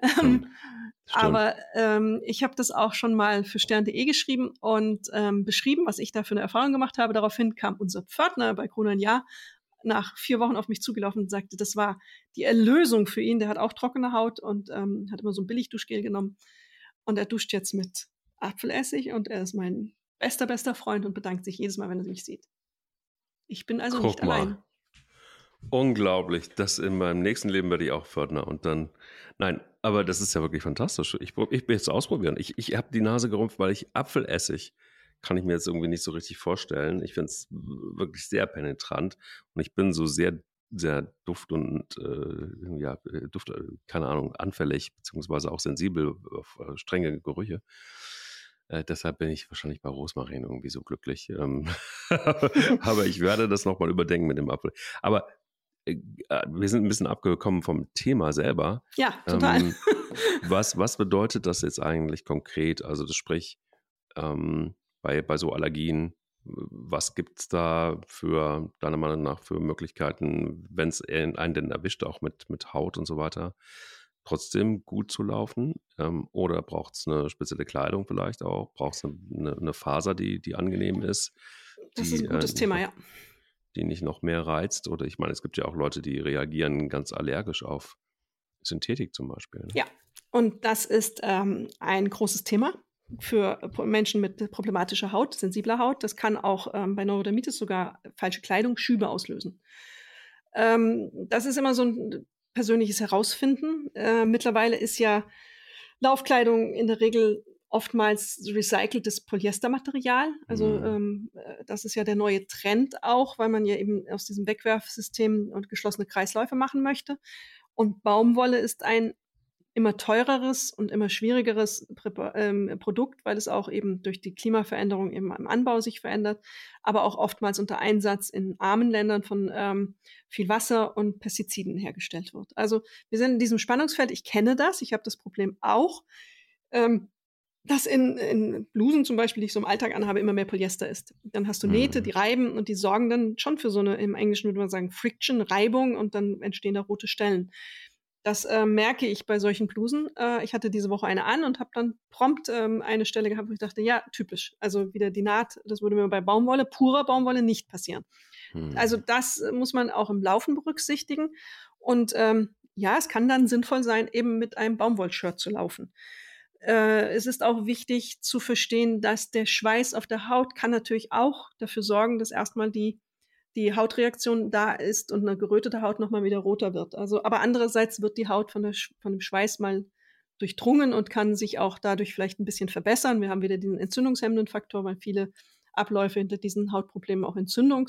Aber ich habe das auch schon mal für stern.de geschrieben und beschrieben, was ich da für eine Erfahrung gemacht habe. Daraufhin kam unser Pförtner bei Gruner & Jahr nach 4 Wochen auf mich zugelaufen und sagte, das war die Erlösung für ihn. Der hat auch trockene Haut und hat immer so ein Billigduschgel genommen. Und er duscht jetzt mit Apfelessig und er ist mein bester Freund und bedankt sich jedes Mal, wenn er mich sieht. Ich bin also nicht allein. Unglaublich. Das in meinem nächsten Leben werde ich auch Pförtner. Und dann, nein, aber das ist ja wirklich fantastisch. Ich will jetzt ausprobieren. Ich habe die Nase gerümpft, weil ich Apfelessig kann ich mir jetzt irgendwie nicht so richtig vorstellen. Ich finde es wirklich sehr penetrant und ich bin so sehr, sehr Duft und keine Ahnung, anfällig beziehungsweise auch sensibel auf strenge Gerüche. Deshalb bin ich wahrscheinlich bei Rosmarin irgendwie so glücklich. Aber ich werde das nochmal überdenken mit dem Apfel. Aber wir sind ein bisschen abgekommen vom Thema selber. Ja, total. Was bedeutet das jetzt eigentlich konkret? Also das sprich, bei so Allergien, was gibt es da für, deiner Meinung nach, für Möglichkeiten, wenn es einen denn erwischt, auch mit Haut und so weiter, trotzdem gut zu laufen? Oder braucht es eine spezielle Kleidung vielleicht auch? Braucht es eine Faser, die angenehm ist? Das ist ein gutes Thema, ja. Die nicht noch mehr reizt? Oder ich meine, es gibt ja auch Leute, die reagieren ganz allergisch auf Synthetik zum Beispiel. Ne? Ja, und das ist ein großes Thema für Menschen mit problematischer Haut, sensibler Haut. Das kann auch bei Neurodermitis sogar falsche Kleidung Schübe auslösen. Das ist immer so ein persönliches Herausfinden. Mittlerweile ist ja Laufkleidung in der Regel oftmals recyceltes Polyestermaterial. Also das ist ja der neue Trend auch, weil man ja eben aus diesem Wegwerfsystem und geschlossene Kreisläufe machen möchte. Und Baumwolle ist ein immer teureres und immer schwierigeres Produkt, weil es auch eben durch die Klimaveränderung eben im Anbau sich verändert, aber auch oftmals unter Einsatz in armen Ländern von viel Wasser und Pestiziden hergestellt wird. Also wir sind in diesem Spannungsfeld. Ich kenne das, ich habe das Problem auch, dass in Blusen zum Beispiel, die ich so im Alltag anhabe, immer mehr Polyester ist. Dann hast du Nähte, die reiben und die sorgen dann schon für so eine, im Englischen würde man sagen, Friction, Reibung und dann entstehen da rote Stellen. Das merke ich bei solchen Blusen. Ich hatte diese Woche eine an und habe dann prompt eine Stelle gehabt, wo ich dachte, ja, typisch. Also wieder die Naht, das würde mir bei Baumwolle, purer Baumwolle nicht passieren. Also das muss man auch im Laufen berücksichtigen. Und ja, es kann dann sinnvoll sein, eben mit einem Baumwollshirt zu laufen. Es ist auch wichtig zu verstehen, dass der Schweiß auf der Haut kann natürlich auch dafür sorgen, dass erstmal die Hautreaktion da ist und eine gerötete Haut nochmal wieder roter wird. Also, aber andererseits wird die Haut von dem Schweiß mal durchdrungen und kann sich auch dadurch vielleicht ein bisschen verbessern. Wir haben wieder diesen entzündungshemmenden Faktor, weil viele Abläufe hinter diesen Hautproblemen auch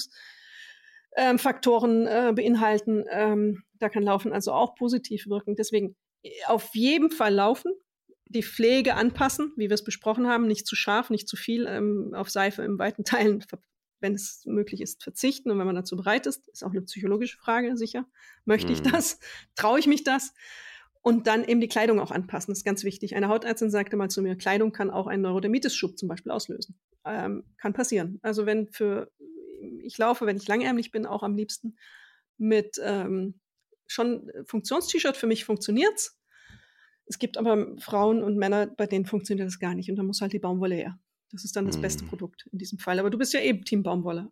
Entzündungsfaktoren beinhalten. Da kann Laufen also auch positiv wirken. Deswegen auf jeden Fall laufen, die Pflege anpassen, wie wir es besprochen haben, nicht zu scharf, nicht zu viel auf Seife in weiten Teilen, wenn es möglich ist, verzichten. Und wenn man dazu bereit ist auch eine psychologische Frage, sicher. Möchte ich das? Traue ich mich das? Und dann eben die Kleidung auch anpassen, das ist ganz wichtig. Eine Hautärztin sagte mal zu mir, Kleidung kann auch einen Neurodermitis-Schub zum Beispiel auslösen. Kann passieren. Also ich laufe, wenn ich langärmlich bin, auch am liebsten mit schon Funktions-T-Shirt. Für mich funktioniert's. Es gibt aber Frauen und Männer, bei denen funktioniert das gar nicht. Und da muss halt die Baumwolle her. Das ist dann das beste Produkt in diesem Fall. Aber du bist ja eben Team Baumwolle.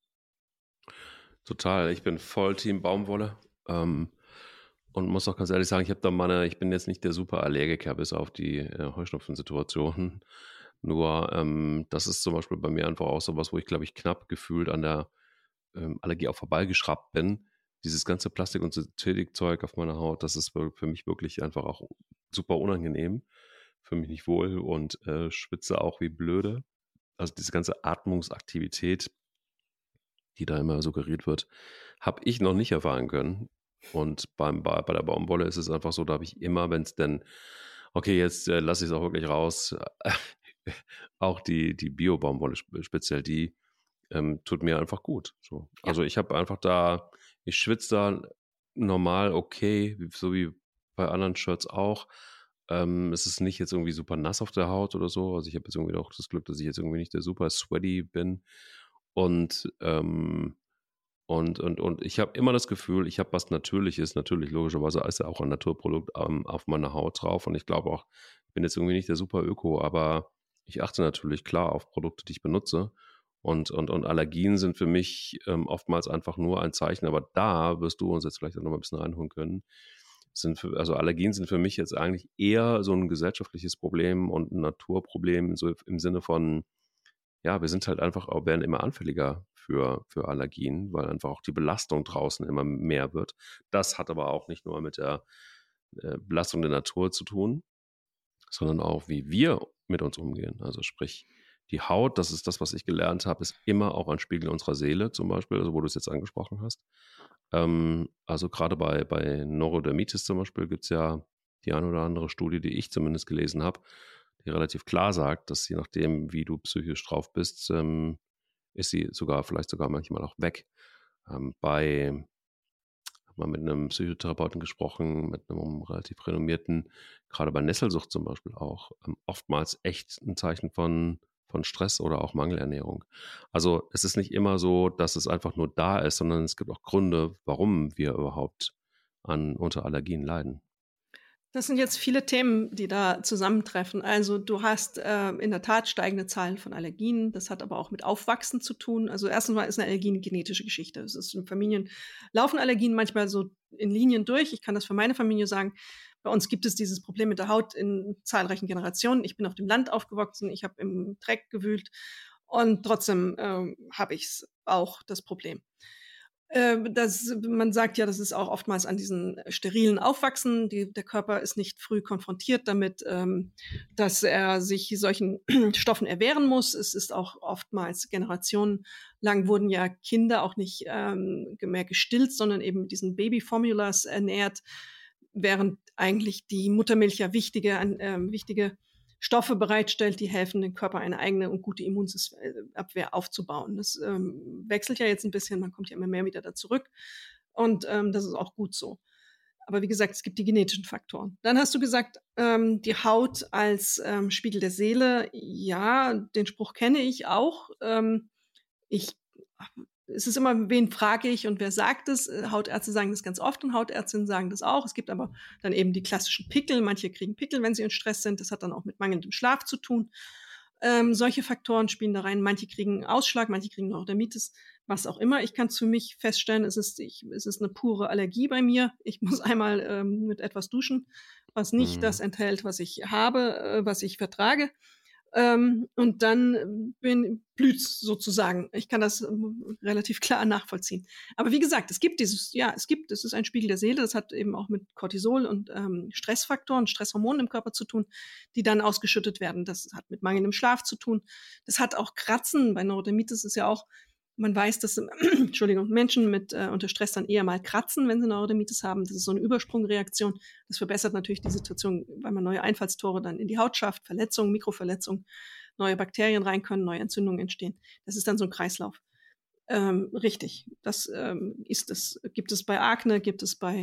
Total, ich bin voll Team Baumwolle. Und muss auch ganz ehrlich sagen, ich bin jetzt nicht der super Allergiker bis auf die Heuschnupfensituation. Nur das ist zum Beispiel bei mir einfach auch sowas, wo ich, glaube ich, knapp gefühlt an der Allergie auch vorbeigeschraubt bin. Dieses ganze Plastik- und Synthetikzeug auf meiner Haut, das ist für mich wirklich einfach auch super unangenehm. Für mich nicht wohl und schwitze auch wie blöde. Also diese ganze Atmungsaktivität, die da immer suggeriert wird, habe ich noch nicht erfahren können. Und bei der Baumwolle ist es einfach so, da habe ich immer, wenn es denn, okay, jetzt lasse ich es auch wirklich raus, auch die Bio-Baumwolle speziell, die tut mir einfach gut. So. Ja. Also ich habe einfach ich schwitze da normal okay, so wie bei anderen Shirts auch. Es ist nicht jetzt irgendwie super nass auf der Haut oder so. Also ich habe jetzt irgendwie auch das Glück, dass ich jetzt irgendwie nicht der super sweaty bin. Und ich habe immer das Gefühl, ich habe was Natürliches, natürlich logischerweise ist ja auch ein Naturprodukt auf meiner Haut drauf und ich glaube auch, ich bin jetzt irgendwie nicht der super Öko, aber ich achte natürlich klar auf Produkte, die ich benutze und Allergien sind für mich oftmals einfach nur ein Zeichen, aber da wirst du uns jetzt vielleicht auch noch mal ein bisschen reinholen können, also Allergien sind für mich jetzt eigentlich eher so ein gesellschaftliches Problem und ein Naturproblem, so im Sinne von, ja, wir sind halt werden immer anfälliger für Allergien, weil einfach auch die Belastung draußen immer mehr wird. Das hat aber auch nicht nur mit der Belastung der Natur zu tun, sondern auch, wie wir mit uns umgehen. Also sprich, die Haut, das ist das, was ich gelernt habe, ist immer auch ein Spiegel unserer Seele zum Beispiel, also wo du es jetzt angesprochen hast. Also gerade bei Neurodermitis zum Beispiel gibt es ja die eine oder andere Studie, die ich zumindest gelesen habe, die relativ klar sagt, dass je nachdem, wie du psychisch drauf bist, ist sie vielleicht sogar manchmal auch weg. Habe mal mit einem Psychotherapeuten gesprochen, mit einem relativ renommierten, gerade bei Nesselsucht zum Beispiel auch, oftmals echt ein Zeichen von Stress oder auch Mangelernährung. Also es ist nicht immer so, dass es einfach nur da ist, sondern es gibt auch Gründe, warum wir überhaupt unter Allergien leiden. Das sind jetzt viele Themen, die da zusammentreffen. Also du hast in der Tat steigende Zahlen von Allergien. Das hat aber auch mit Aufwachsen zu tun. Also erstens mal ist eine Allergie eine genetische Geschichte. Es ist in Familien laufen Allergien manchmal so in Linien durch. Ich kann das für meine Familie sagen. Bei uns gibt es dieses Problem mit der Haut in zahlreichen Generationen. Ich bin auf dem Land aufgewachsen. Ich habe im Dreck gewühlt und trotzdem habe ich auch das Problem. Man sagt ja, das ist auch oftmals an diesen sterilen Aufwachsen. Der Körper ist nicht früh konfrontiert damit, dass er sich solchen Stoffen erwehren muss. Es ist auch oftmals generationenlang wurden ja Kinder auch nicht mehr gestillt, sondern eben mit diesen Babyformulas ernährt, während eigentlich die Muttermilch ja wichtige Stoffe bereitstellt, die helfen, den Körper eine eigene und gute Immunabwehr aufzubauen. Das wechselt ja jetzt ein bisschen, man kommt ja immer mehr wieder da zurück und das ist auch gut so. Aber wie gesagt, es gibt die genetischen Faktoren. Dann hast du gesagt, die Haut als Spiegel der Seele. Ja, den Spruch kenne ich auch. Es ist immer, wen frage ich und wer sagt es? Hautärzte sagen das ganz oft und Hautärztinnen sagen das auch. Es gibt aber dann eben die klassischen Pickel. Manche kriegen Pickel, wenn sie in Stress sind. Das hat dann auch mit mangelndem Schlaf zu tun. Solche Faktoren spielen da rein. Manche kriegen Ausschlag, manche kriegen Neurodermitis, was auch immer. Ich kann es für mich feststellen, es ist eine pure Allergie bei mir. Ich muss einmal mit etwas duschen, was nicht das enthält, was ich habe, was ich vertrage. Und dann blüht's sozusagen. Ich kann das relativ klar nachvollziehen. Aber wie gesagt, es ist ein Spiegel der Seele. Das hat eben auch mit Cortisol und Stressfaktoren, Stresshormonen im Körper zu tun, die dann ausgeschüttet werden. Das hat mit mangelndem Schlaf zu tun. Das hat auch Kratzen. Bei Neurodermitis ist ja auch, man weiß, dass Menschen unter Stress dann eher mal kratzen, wenn sie Neurodermitis haben. Das ist so eine Übersprungreaktion. Das verbessert natürlich die Situation, weil man neue Einfallstore dann in die Haut schafft, Verletzungen, Mikroverletzungen, neue Bakterien rein können, neue Entzündungen entstehen. Das ist dann so ein Kreislauf. Richtig, das gibt es bei Akne, gibt es bei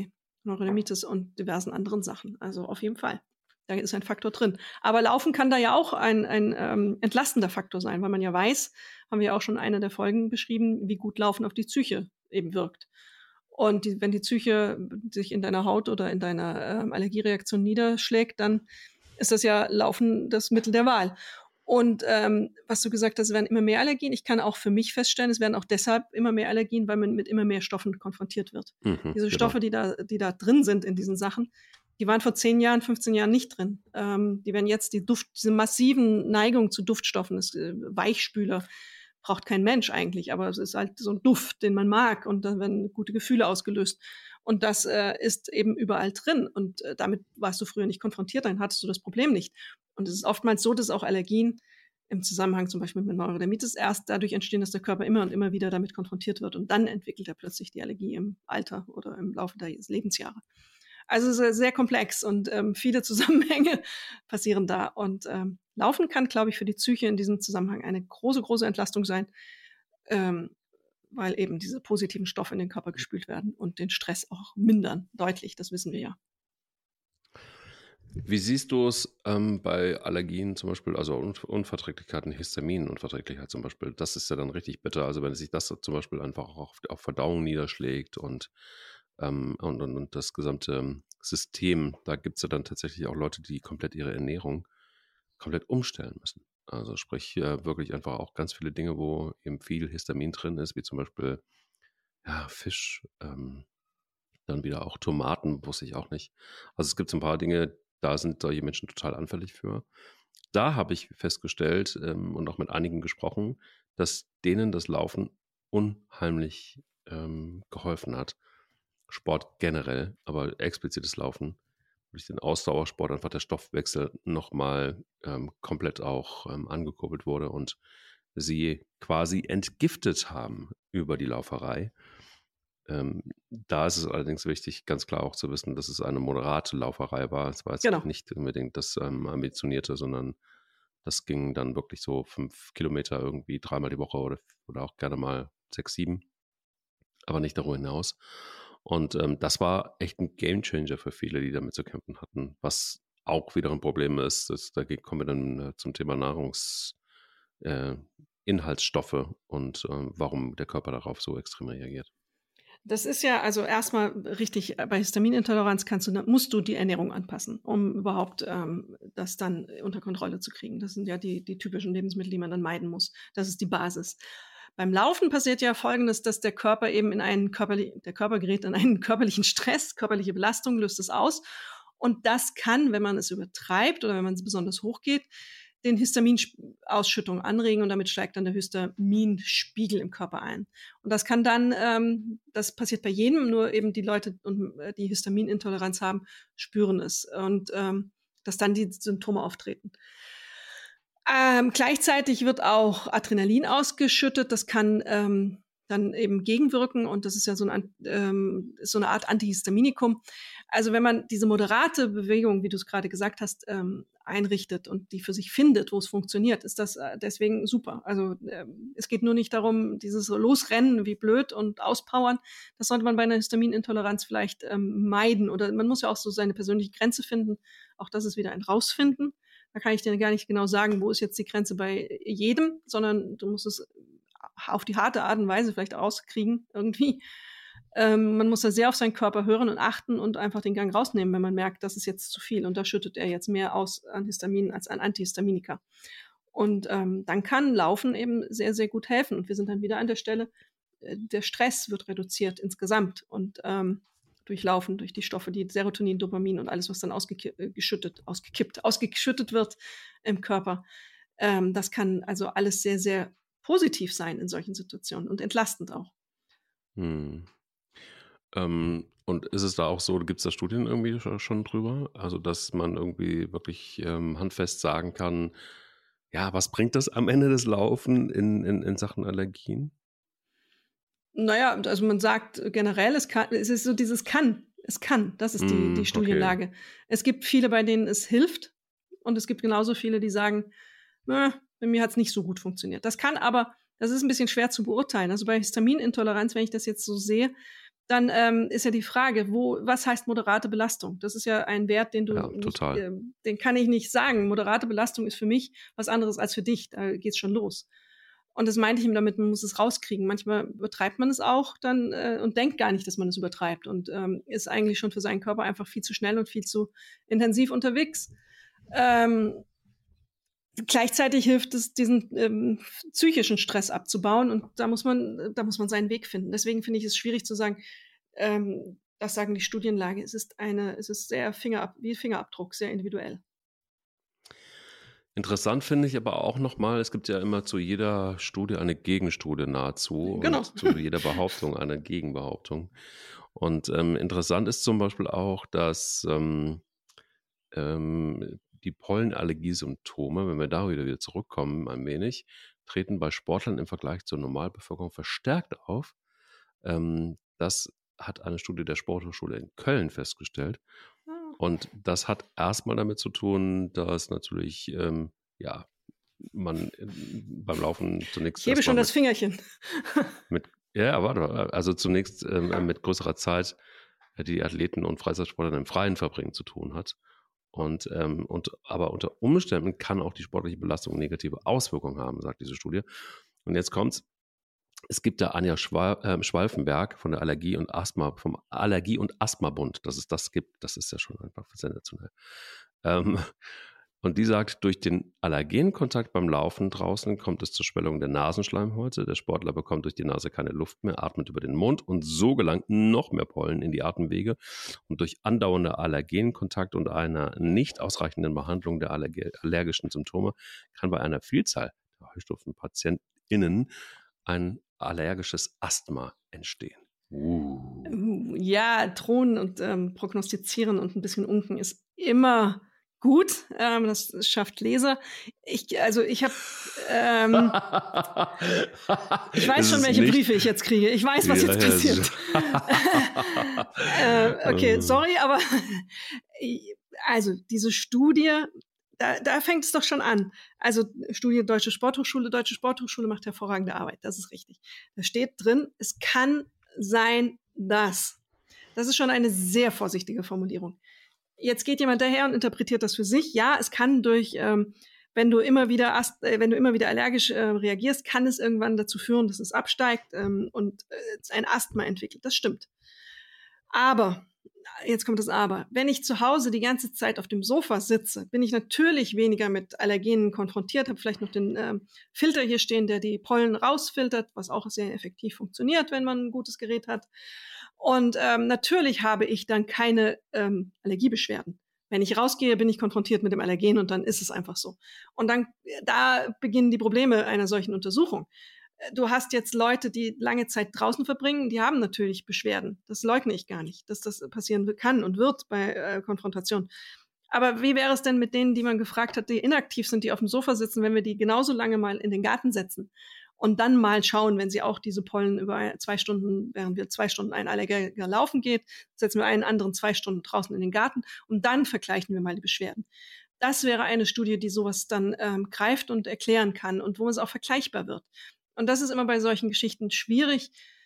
Neurodermitis und diversen anderen Sachen. Also auf jeden Fall. Da ist ein Faktor drin. Aber Laufen kann da ja auch ein entlastender Faktor sein, weil man ja weiß, haben wir auch schon in einer der Folgen beschrieben, wie gut Laufen auf die Psyche eben wirkt. Und wenn die Psyche sich in deiner Haut oder in deiner Allergiereaktion niederschlägt, dann ist das ja Laufen das Mittel der Wahl. Und was du gesagt hast, es werden immer mehr Allergien. Ich kann auch für mich feststellen, es werden auch deshalb immer mehr Allergien, weil man mit immer mehr Stoffen konfrontiert wird. Diese Stoffe, die da drin sind in diesen Sachen, die waren vor 10 Jahren, 15 Jahren nicht drin. Die werden jetzt diese massiven Neigung zu Duftstoffen, Weichspüler, braucht kein Mensch eigentlich, aber es ist halt so ein Duft, den man mag und dann werden gute Gefühle ausgelöst. Und das ist eben überall drin und damit warst du früher nicht konfrontiert, dann hattest du das Problem nicht. Und es ist oftmals so, dass auch Allergien im Zusammenhang zum Beispiel mit Neurodermitis erst dadurch entstehen, dass der Körper immer und immer wieder damit konfrontiert wird und dann entwickelt er plötzlich die Allergie im Alter oder im Laufe der Lebensjahre. Also es ist sehr komplex und viele Zusammenhänge passieren da. Und Laufen kann, glaube ich, für die Psyche in diesem Zusammenhang eine große, große Entlastung sein, weil eben diese positiven Stoffe in den Körper gespült werden und den Stress auch mindern, deutlich, das wissen wir ja. Wie siehst du es bei Allergien zum Beispiel, also Unverträglichkeiten, Histaminunverträglichkeit zum Beispiel? Das ist ja dann richtig bitter. Also wenn sich das zum Beispiel einfach auch auf Verdauung niederschlägt und das gesamte System, da gibt es ja dann tatsächlich auch Leute, die komplett ihre Ernährung komplett umstellen müssen. Also sprich wirklich einfach auch ganz viele Dinge, wo eben viel Histamin drin ist, wie zum Beispiel Fisch, dann wieder auch Tomaten, wusste ich auch nicht. Also es gibt so ein paar Dinge, da sind solche Menschen total anfällig für. Da habe ich festgestellt und auch mit einigen gesprochen, dass denen das Laufen unheimlich geholfen hat. Sport generell, aber explizites Laufen, durch den Ausdauersport einfach der Stoffwechsel nochmal komplett auch angekurbelt wurde und sie quasi entgiftet haben über die Lauferei. Da ist es allerdings wichtig, ganz klar auch zu wissen, dass es eine moderate Lauferei war. Es war jetzt nicht unbedingt das ambitionierte, sondern das ging dann wirklich so 5 Kilometer irgendwie 3-mal die Woche oder auch gerne mal 6, 7, aber nicht darüber hinaus. Und das war echt ein Gamechanger für viele, die damit zu kämpfen hatten. Was auch wieder ein Problem ist, da kommen wir dann zum Thema Inhaltsstoffe und warum der Körper darauf so extrem reagiert. Das ist ja also erstmal richtig, bei Histaminintoleranz musst du die Ernährung anpassen, um überhaupt das dann unter Kontrolle zu kriegen. Das sind ja die typischen Lebensmittel, die man dann meiden muss. Das ist die Basis. Beim Laufen passiert ja Folgendes, dass der Körper eben der Körper gerät in einen körperlichen Stress, körperliche Belastung löst es aus. Und das kann, wenn man es übertreibt oder wenn man es besonders hoch geht, den Histaminausschüttung anregen und damit steigt dann der Histaminspiegel im Körper ein. Und das kann dann, das passiert bei jedem, nur eben die Leute, die Histaminintoleranz haben, spüren es und dass dann die Symptome auftreten. Gleichzeitig wird auch Adrenalin ausgeschüttet, das kann dann eben gegenwirken und das ist ja so eine Art Antihistaminikum. Also wenn man diese moderate Bewegung, wie du es gerade gesagt hast, einrichtet und die für sich findet, wo es funktioniert, ist das deswegen super. Also es geht nur nicht darum, dieses Losrennen wie blöd und auspowern. Das sollte man bei einer Histaminintoleranz vielleicht meiden oder man muss ja auch so seine persönliche Grenze finden. Auch das ist wieder ein Rausfinden. Da kann ich dir gar nicht genau sagen, wo ist jetzt die Grenze bei jedem, sondern du musst es auf die harte Art und Weise vielleicht rauskriegen irgendwie. Man muss da sehr auf seinen Körper hören und achten und einfach den Gang rausnehmen, wenn man merkt, das ist jetzt zu viel. Und da schüttet er jetzt mehr aus an Histamin als an Antihistaminika. Und dann kann Laufen eben sehr, sehr gut helfen. Und wir sind dann wieder an der Stelle, der Stress wird reduziert insgesamt. Und durch Laufen, durch die Stoffe, die Serotonin, Dopamin und alles, was dann ausgeschüttet wird im Körper. Das kann also alles sehr, sehr positiv sein in solchen Situationen und entlastend auch. Und ist es da auch so, gibt es da Studien irgendwie schon drüber? Also, dass man irgendwie wirklich handfest sagen kann, ja, was bringt das am Ende des Laufen in Sachen Allergien? Naja, also man sagt generell, es ist so dieses es kann, das ist die Studienlage. Okay. Es gibt viele, bei denen es hilft und es gibt genauso viele, die sagen, bei mir hat es nicht so gut funktioniert. Das kann aber, das ist ein bisschen schwer zu beurteilen. Also bei Histaminintoleranz, wenn ich das jetzt so sehe, dann ist ja die Frage, was heißt moderate Belastung? Das ist ja ein Wert, den den kann ich nicht sagen. Moderate Belastung ist für mich was anderes als für dich. Da geht's schon los. Und das meinte ich ihm damit, man muss es rauskriegen. Manchmal übertreibt man es auch dann und denkt gar nicht, dass man es übertreibt und ist eigentlich schon für seinen Körper einfach viel zu schnell und viel zu intensiv unterwegs. Gleichzeitig hilft es, diesen psychischen Stress abzubauen und da muss man seinen Weg finden. Deswegen finde ich es schwierig zu sagen, das sagen die Studienlage, es ist sehr wie Fingerabdruck, sehr individuell. Interessant finde ich aber auch nochmal, es gibt ja immer zu jeder Studie eine Gegenstudie nahezu Genau. Und zu jeder Behauptung eine Gegenbehauptung. Und interessant ist zum Beispiel auch, dass die Pollenallergiesymptome, wenn wir da wieder zurückkommen ein wenig, treten bei Sportlern im Vergleich zur Normalbevölkerung verstärkt auf. Das hat eine Studie der Sporthochschule in Köln festgestellt. Und das hat erstmal damit zu tun, dass natürlich, man beim Laufen zunächst. Ich hebe schon das Fingerchen. Also zunächst mit größerer Zeit die Athleten und Freizeitsportler im Freien verbringen zu tun hat. Aber unter Umständen kann auch die sportliche Belastung negative Auswirkungen haben, sagt diese Studie. Und jetzt kommt's. Es gibt da Anja Schwalfenberg von der vom Allergie- und Asthma-Bund, dass es das gibt, das ist ja schon einfach sensationell. Und die sagt, durch den Allergenkontakt beim Laufen draußen kommt es zur Schwellung der Nasenschleimhäute. Der Sportler bekommt durch die Nase keine Luft mehr, atmet über den Mund und so gelangt noch mehr Pollen in die Atemwege. Und durch andauernde Allergenkontakt und einer nicht ausreichenden Behandlung der allergischen Symptome kann bei einer Vielzahl der Heuschnupfenpatientinnen ein allergisches Asthma entstehen. Ja, drohen und prognostizieren und ein bisschen unken ist immer gut. Das schafft Leser. Ich habe ich weiß schon, welche Briefe ich jetzt kriege. Ich weiß, was jetzt passiert. Okay, sorry, aber also diese Studie, da fängt es doch schon an. Also Studie Deutsche Sporthochschule macht hervorragende Arbeit, das ist richtig. Da steht drin, es kann sein, dass. Das ist schon eine sehr vorsichtige Formulierung. Jetzt geht jemand daher und interpretiert das für sich. Ja, es kann durch, wenn du immer wieder allergisch reagierst, kann es irgendwann dazu führen, dass es absteigt und ein Asthma entwickelt. Das stimmt. Aber jetzt kommt das Aber. Wenn ich zu Hause die ganze Zeit auf dem Sofa sitze, bin ich natürlich weniger mit Allergenen konfrontiert, habe vielleicht noch den Filter hier stehen, der die Pollen rausfiltert, was auch sehr effektiv funktioniert, wenn man ein gutes Gerät hat. Und natürlich habe ich dann keine Allergiebeschwerden. Wenn ich rausgehe, bin ich konfrontiert mit dem Allergen und dann ist es einfach so. Und da beginnen die Probleme einer solchen Untersuchung. Du hast jetzt Leute, die lange Zeit draußen verbringen, die haben natürlich Beschwerden. Das leugne ich gar nicht, dass das passieren kann und wird bei Konfrontation. Aber wie wäre es denn mit denen, die man gefragt hat, die inaktiv sind, die auf dem Sofa sitzen, wenn wir die genauso lange mal in den Garten setzen und dann mal schauen, wenn sie auch diese Pollen über 2 Stunden, während wir 2 Stunden ein Allergiker laufen geht, setzen wir einen anderen 2 Stunden draußen in den Garten und dann vergleichen wir mal die Beschwerden. Das wäre eine Studie, die sowas dann greift und erklären kann und wo es auch vergleichbar wird. Und das ist immer bei solchen Geschichten schwierig.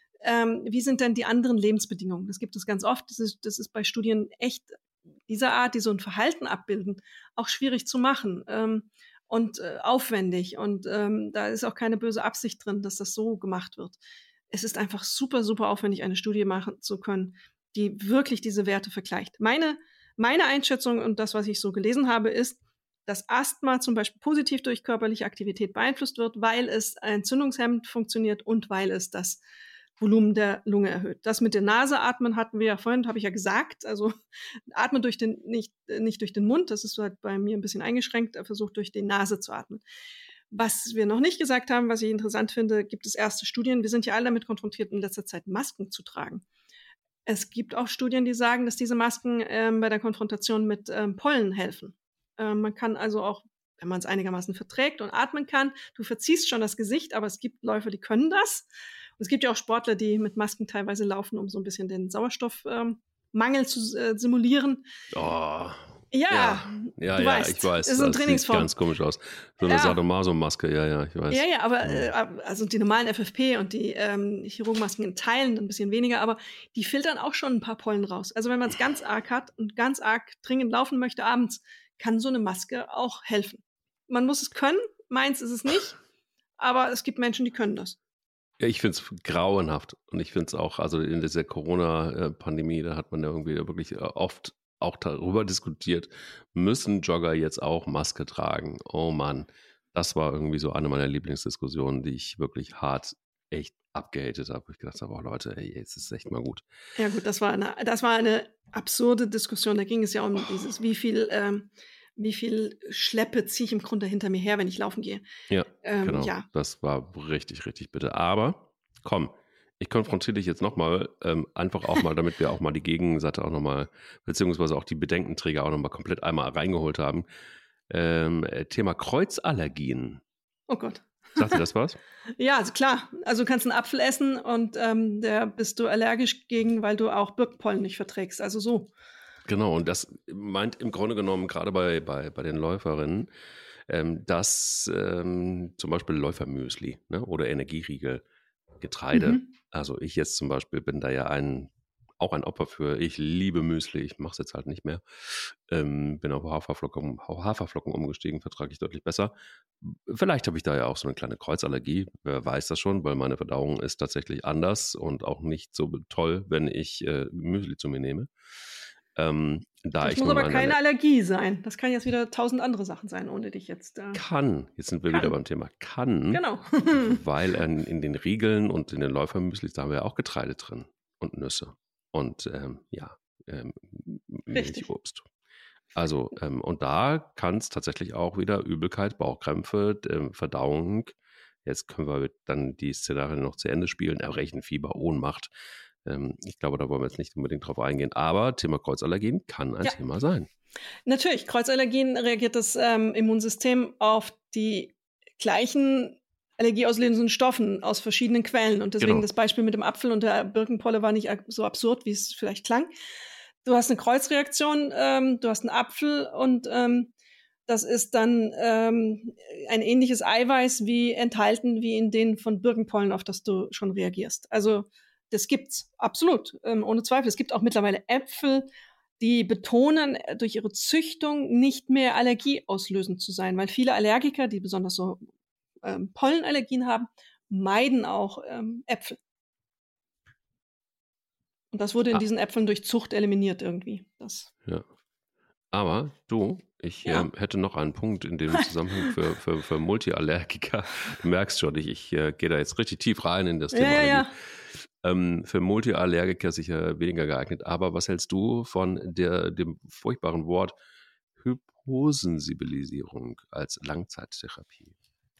Wie sind denn die anderen Lebensbedingungen? Das gibt es ganz oft. Das ist bei Studien echt dieser Art, die so ein Verhalten abbilden, auch schwierig zu machen und aufwendig. Und da ist auch keine böse Absicht drin, dass das so gemacht wird. Es ist einfach super, super aufwendig, eine Studie machen zu können, die wirklich diese Werte vergleicht. Meine Einschätzung und das, was ich so gelesen habe, ist, dass Asthma zum Beispiel positiv durch körperliche Aktivität beeinflusst wird, weil es entzündungshemmend funktioniert und weil es das Volumen der Lunge erhöht. Das mit der Nase atmen hatten wir ja vorhin, habe ich ja gesagt. Also atmen nicht durch den Mund, das ist halt bei mir ein bisschen eingeschränkt, versucht durch die Nase zu atmen. Was wir noch nicht gesagt haben, was ich interessant finde, gibt es erste Studien. Wir sind ja alle damit konfrontiert, in letzter Zeit Masken zu tragen. Es gibt auch Studien, die sagen, dass diese Masken bei der Konfrontation mit Pollen helfen. Man kann also auch, wenn man es einigermaßen verträgt und atmen kann, du verziehst schon das Gesicht, aber es gibt Läufer, die können das. Und es gibt ja auch Sportler, die mit Masken teilweise laufen, um so ein bisschen den Sauerstoffmangel zu simulieren. Oh, Ja, Ja, du ja, weißt, ich weiß. ist so eine Das sieht Trainingsform. ganz komisch aus. So eine Ja. Sadomaso-Maske, ja, ich weiß. Ja, aber also die normalen FFP und die Chirurgenmasken in Teilen ein bisschen weniger, aber die filtern auch schon ein paar Pollen raus. Also wenn man es ganz arg hat und ganz arg dringend laufen möchte abends, kann so eine Maske auch helfen. Man muss es können, meins ist es nicht, aber es gibt Menschen, die können das. Ja, ich finde es grauenhaft. Und ich finde es auch, also in dieser Corona-Pandemie, da hat man ja irgendwie wirklich oft auch darüber diskutiert, müssen Jogger jetzt auch Maske tragen? Oh Mann, das war irgendwie so eine meiner Lieblingsdiskussionen, die ich wirklich hart echt abgehatet habe. Ich gedacht habe, oh Leute, ey, jetzt ist es echt mal gut. Ja gut, das war eine absurde Diskussion. Da ging es ja um dieses, wie viel Schleppe ziehe ich im Grunde hinter mir her, wenn ich laufen gehe. Ja, genau. Ja. Das war richtig, richtig bitter. Aber komm, ich konfrontiere dich jetzt nochmal, einfach auch mal, damit wir auch mal die Gegenseite auch nochmal, beziehungsweise auch die Bedenkenträger auch nochmal komplett einmal reingeholt haben. Thema Kreuzallergien. Oh Gott. Sagt dir das was? Ja, also klar. Also du kannst einen Apfel essen und der bist du allergisch gegen, weil du auch Birkenpollen nicht verträgst. Also so. Genau, und das meint im Grunde genommen gerade bei den Läuferinnen, dass zum Beispiel Läufermüsli, ne, oder Energieriegel, Getreide. Also ich jetzt zum Beispiel bin da ja auch ein Opfer für. Ich liebe Müsli, ich mache es jetzt halt nicht mehr. Bin auf Haferflocken umgestiegen, vertrage ich deutlich besser. Vielleicht habe ich da ja auch so eine kleine Kreuzallergie, wer weiß das schon, weil meine Verdauung ist tatsächlich anders und auch nicht so toll, wenn ich Müsli zu mir nehme. Das muss aber keine Allergie sein. Das kann jetzt wieder 1000 andere Sachen sein, ohne dich jetzt. Jetzt sind wir wieder beim Thema kann. Genau. Weil in den Riegeln und in den Läufermüslis, da haben wir ja auch Getreide drin und Nüsse und Milchobst. Also, und da kann es tatsächlich auch wieder Übelkeit, Bauchkrämpfe, Verdauung. Jetzt können wir dann die Szenarien noch zu Ende spielen. Erbrechenfieber, Ohnmacht. Ich glaube, da wollen wir jetzt nicht unbedingt drauf eingehen. Aber Thema Kreuzallergien kann ein Thema sein. Natürlich, Kreuzallergien reagiert das Immunsystem auf die gleichen allergieauslösenden Stoffen aus verschiedenen Quellen. Und deswegen das Beispiel mit dem Apfel und der Birkenpolle war nicht so absurd, wie es vielleicht klang. Du hast eine Kreuzreaktion, du hast einen Apfel und das ist dann ein ähnliches Eiweiß enthalten wie in den von Birkenpollen, auf das du schon reagierst. Also das gibt's, absolut, ohne Zweifel. Es gibt auch mittlerweile Äpfel, die betonen, durch ihre Züchtung nicht mehr allergieauslösend zu sein, weil viele Allergiker, die besonders so Pollenallergien haben, meiden auch Äpfel. Und das wurde in diesen Äpfeln durch Zucht eliminiert irgendwie. Ja. Aber ich hätte noch einen Punkt in dem Zusammenhang für Multiallergiker. Du merkst schon, ich gehe da jetzt richtig tief rein in das Thema. Ja. Für Multiallergiker sicher weniger geeignet. Aber was hältst du von dem furchtbaren Wort Hyposensibilisierung als Langzeittherapie?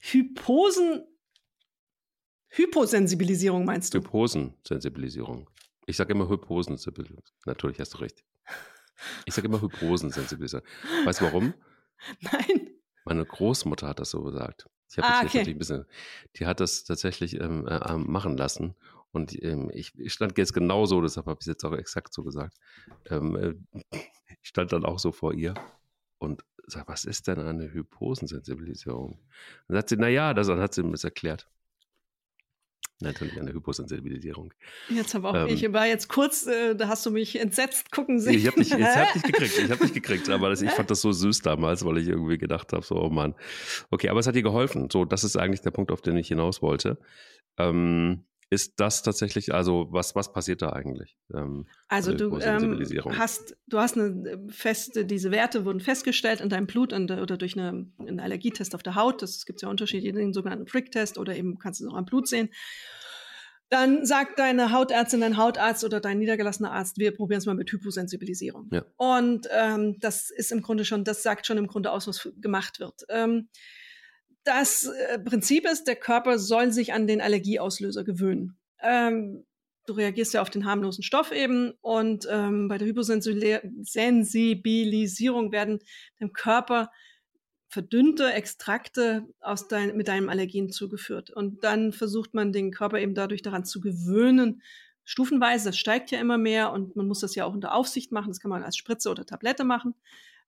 Hyposensibilisierung meinst du? Hyposensibilisierung. Ich sage immer Hyposensibilisierung. Natürlich, hast du recht. Ich sage immer Hyposensibilisierung. Weißt du warum? Nein. Meine Großmutter hat das so gesagt. Ich habe die hat das tatsächlich machen lassen. Und ich stand jetzt genauso, deshalb habe ich es jetzt auch exakt so gesagt. Ich stand dann auch so vor ihr und sag, was ist denn eine Hyposensibilisierung? Dann sagt sie, dann hat sie mir das erklärt. Natürlich eine Hyposensibilisierung. Jetzt aber auch ich war jetzt kurz, da hast du mich entsetzt gucken sehen. Ich habe dich gekriegt, aber ich fand das so süß damals, weil ich irgendwie gedacht habe, so, oh Mann. Okay, aber es hat dir geholfen. So, das ist eigentlich der Punkt, auf den ich hinaus wollte. Ist das tatsächlich, also was passiert da eigentlich? Also du hast diese Werte wurden festgestellt in deinem Blut oder durch einen Allergietest auf der Haut. Das gibt es ja Unterschiede, den sogenannten Prick-Test oder eben kannst du es auch am Blut sehen. Dann sagt deine Hautärztin, dein Hautarzt oder dein niedergelassener Arzt, wir probieren es mal mit Hyposensibilisierung. Ja. Und das sagt schon im Grunde aus, was gemacht wird. Das Prinzip ist, der Körper soll sich an den Allergieauslöser gewöhnen. Du reagierst ja auf den harmlosen Stoff eben und bei der Hyposensibilisierung werden dem Körper verdünnte Extrakte mit deinem Allergen zugeführt. Und dann versucht man den Körper eben dadurch daran zu gewöhnen, stufenweise, das steigt ja immer mehr und man muss das ja auch unter Aufsicht machen, das kann man als Spritze oder Tablette machen.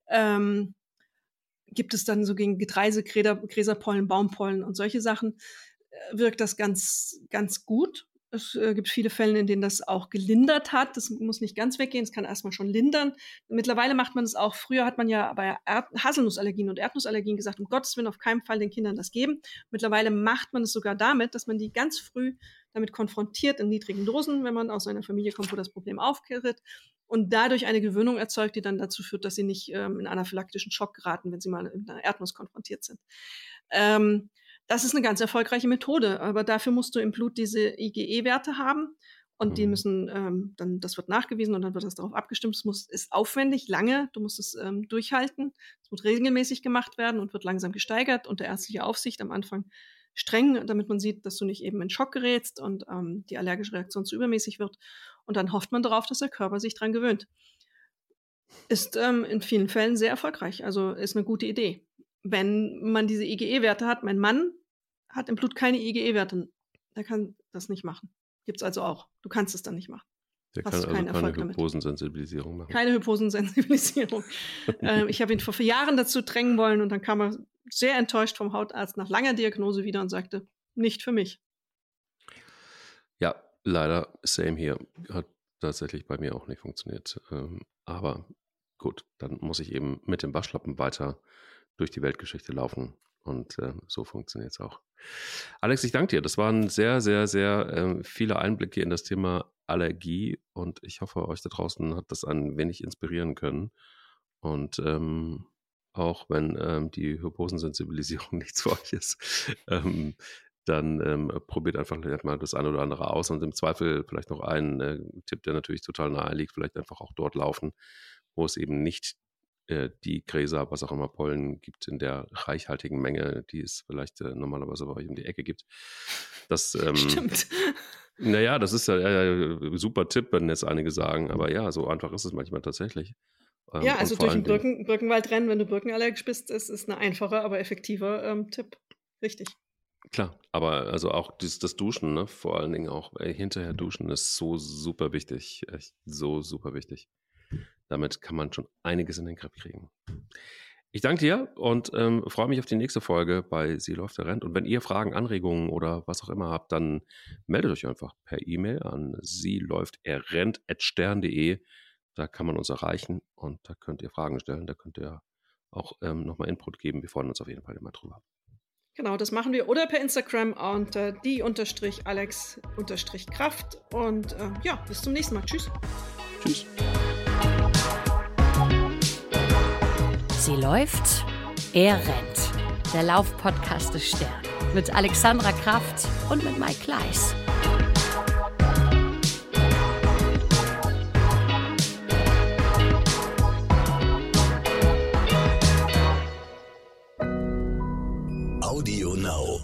gibt es dann so gegen Getreide, Gräserpollen, Baumpollen und solche Sachen, wirkt das ganz, ganz gut. Es gibt viele Fälle, in denen das auch gelindert hat. Das muss nicht ganz weggehen, es kann erstmal schon lindern. Mittlerweile macht man es auch. Früher hat man ja bei Haselnussallergien und Erdnussallergien gesagt, um Gottes Willen auf keinen Fall den Kindern das geben. Mittlerweile macht man es sogar damit, dass man die ganz früh damit konfrontiert in niedrigen Dosen, wenn man aus einer Familie kommt, wo das Problem auftritt, und dadurch eine Gewöhnung erzeugt, die dann dazu führt, dass sie nicht in anaphylaktischen Schock geraten, wenn sie mal mit einer Erdnuss konfrontiert sind. Das ist eine ganz erfolgreiche Methode, aber dafür musst du im Blut diese IgE-Werte haben und die müssen das wird nachgewiesen und dann wird das darauf abgestimmt. Es ist aufwendig, lange, du musst es durchhalten. Es muss regelmäßig gemacht werden und wird langsam gesteigert unter ärztlicher Aufsicht, am Anfang streng, damit man sieht, dass du nicht eben in Schock gerätst und die allergische Reaktion zu übermäßig wird. Und dann hofft man darauf, dass der Körper sich dran gewöhnt. Ist in vielen Fällen sehr erfolgreich, also ist eine gute Idee. Wenn man diese IgE-Werte hat, mein Mann hat im Blut keine IgE-Werte, der kann das nicht machen. Gibt es also auch. Du kannst es dann nicht machen. Der kann also keine Hyposensensibilisierung machen. Keine Hyposensensibilisierung. Ich habe ihn vor 4 Jahren dazu drängen wollen und dann kam er sehr enttäuscht vom Hautarzt nach langer Diagnose wieder und sagte, nicht für mich. Ja, leider same hier. Hat tatsächlich bei mir auch nicht funktioniert. Aber gut, dann muss ich eben mit dem Waschlappen weiter durch die Weltgeschichte laufen und so funktioniert es auch. Alex, ich danke dir. Das waren sehr, sehr, sehr viele Einblicke in das Thema Allergie und ich hoffe, euch da draußen hat das ein wenig inspirieren können. Und auch wenn die Hyposensensibilisierung nichts für euch ist, dann probiert einfach mal das eine oder andere aus und im Zweifel vielleicht noch einen Tipp, der natürlich total nahe liegt, vielleicht einfach auch dort laufen, wo es eben nicht die Gräser, was auch immer, Pollen gibt in der reichhaltigen Menge, die es vielleicht normalerweise bei euch um die Ecke gibt. Das, Stimmt. Naja, das ist ja super Tipp, wenn jetzt einige sagen, aber ja, so einfach ist es manchmal tatsächlich. Ja, also durch den Birkenwald rennen, wenn du birkenallergisch bist, ist ein einfacher, aber effektiver Tipp. Richtig. Klar, aber also auch das Duschen, ne? Vor allen Dingen auch hinterher duschen ist so super wichtig, echt so super wichtig. Damit kann man schon einiges in den Griff kriegen. Ich danke dir und freue mich auf die nächste Folge bei Sie läuft, er rennt. Und wenn ihr Fragen, Anregungen oder was auch immer habt, dann meldet euch einfach per E-Mail an sieläufterrennt@stern.de. Da kann man uns erreichen und da könnt ihr Fragen stellen. Da könnt ihr auch nochmal Input geben. Wir freuen uns auf jeden Fall immer drüber. Genau, das machen wir. Oder per Instagram unter die_Alex_Kraft. Und ja, bis zum nächsten Mal. Tschüss. Tschüss. Sie läuft, er rennt. Der Lauf-Podcast des Stern. Mit Alexandra Kraft und mit Mike Kleiss. Audio Now.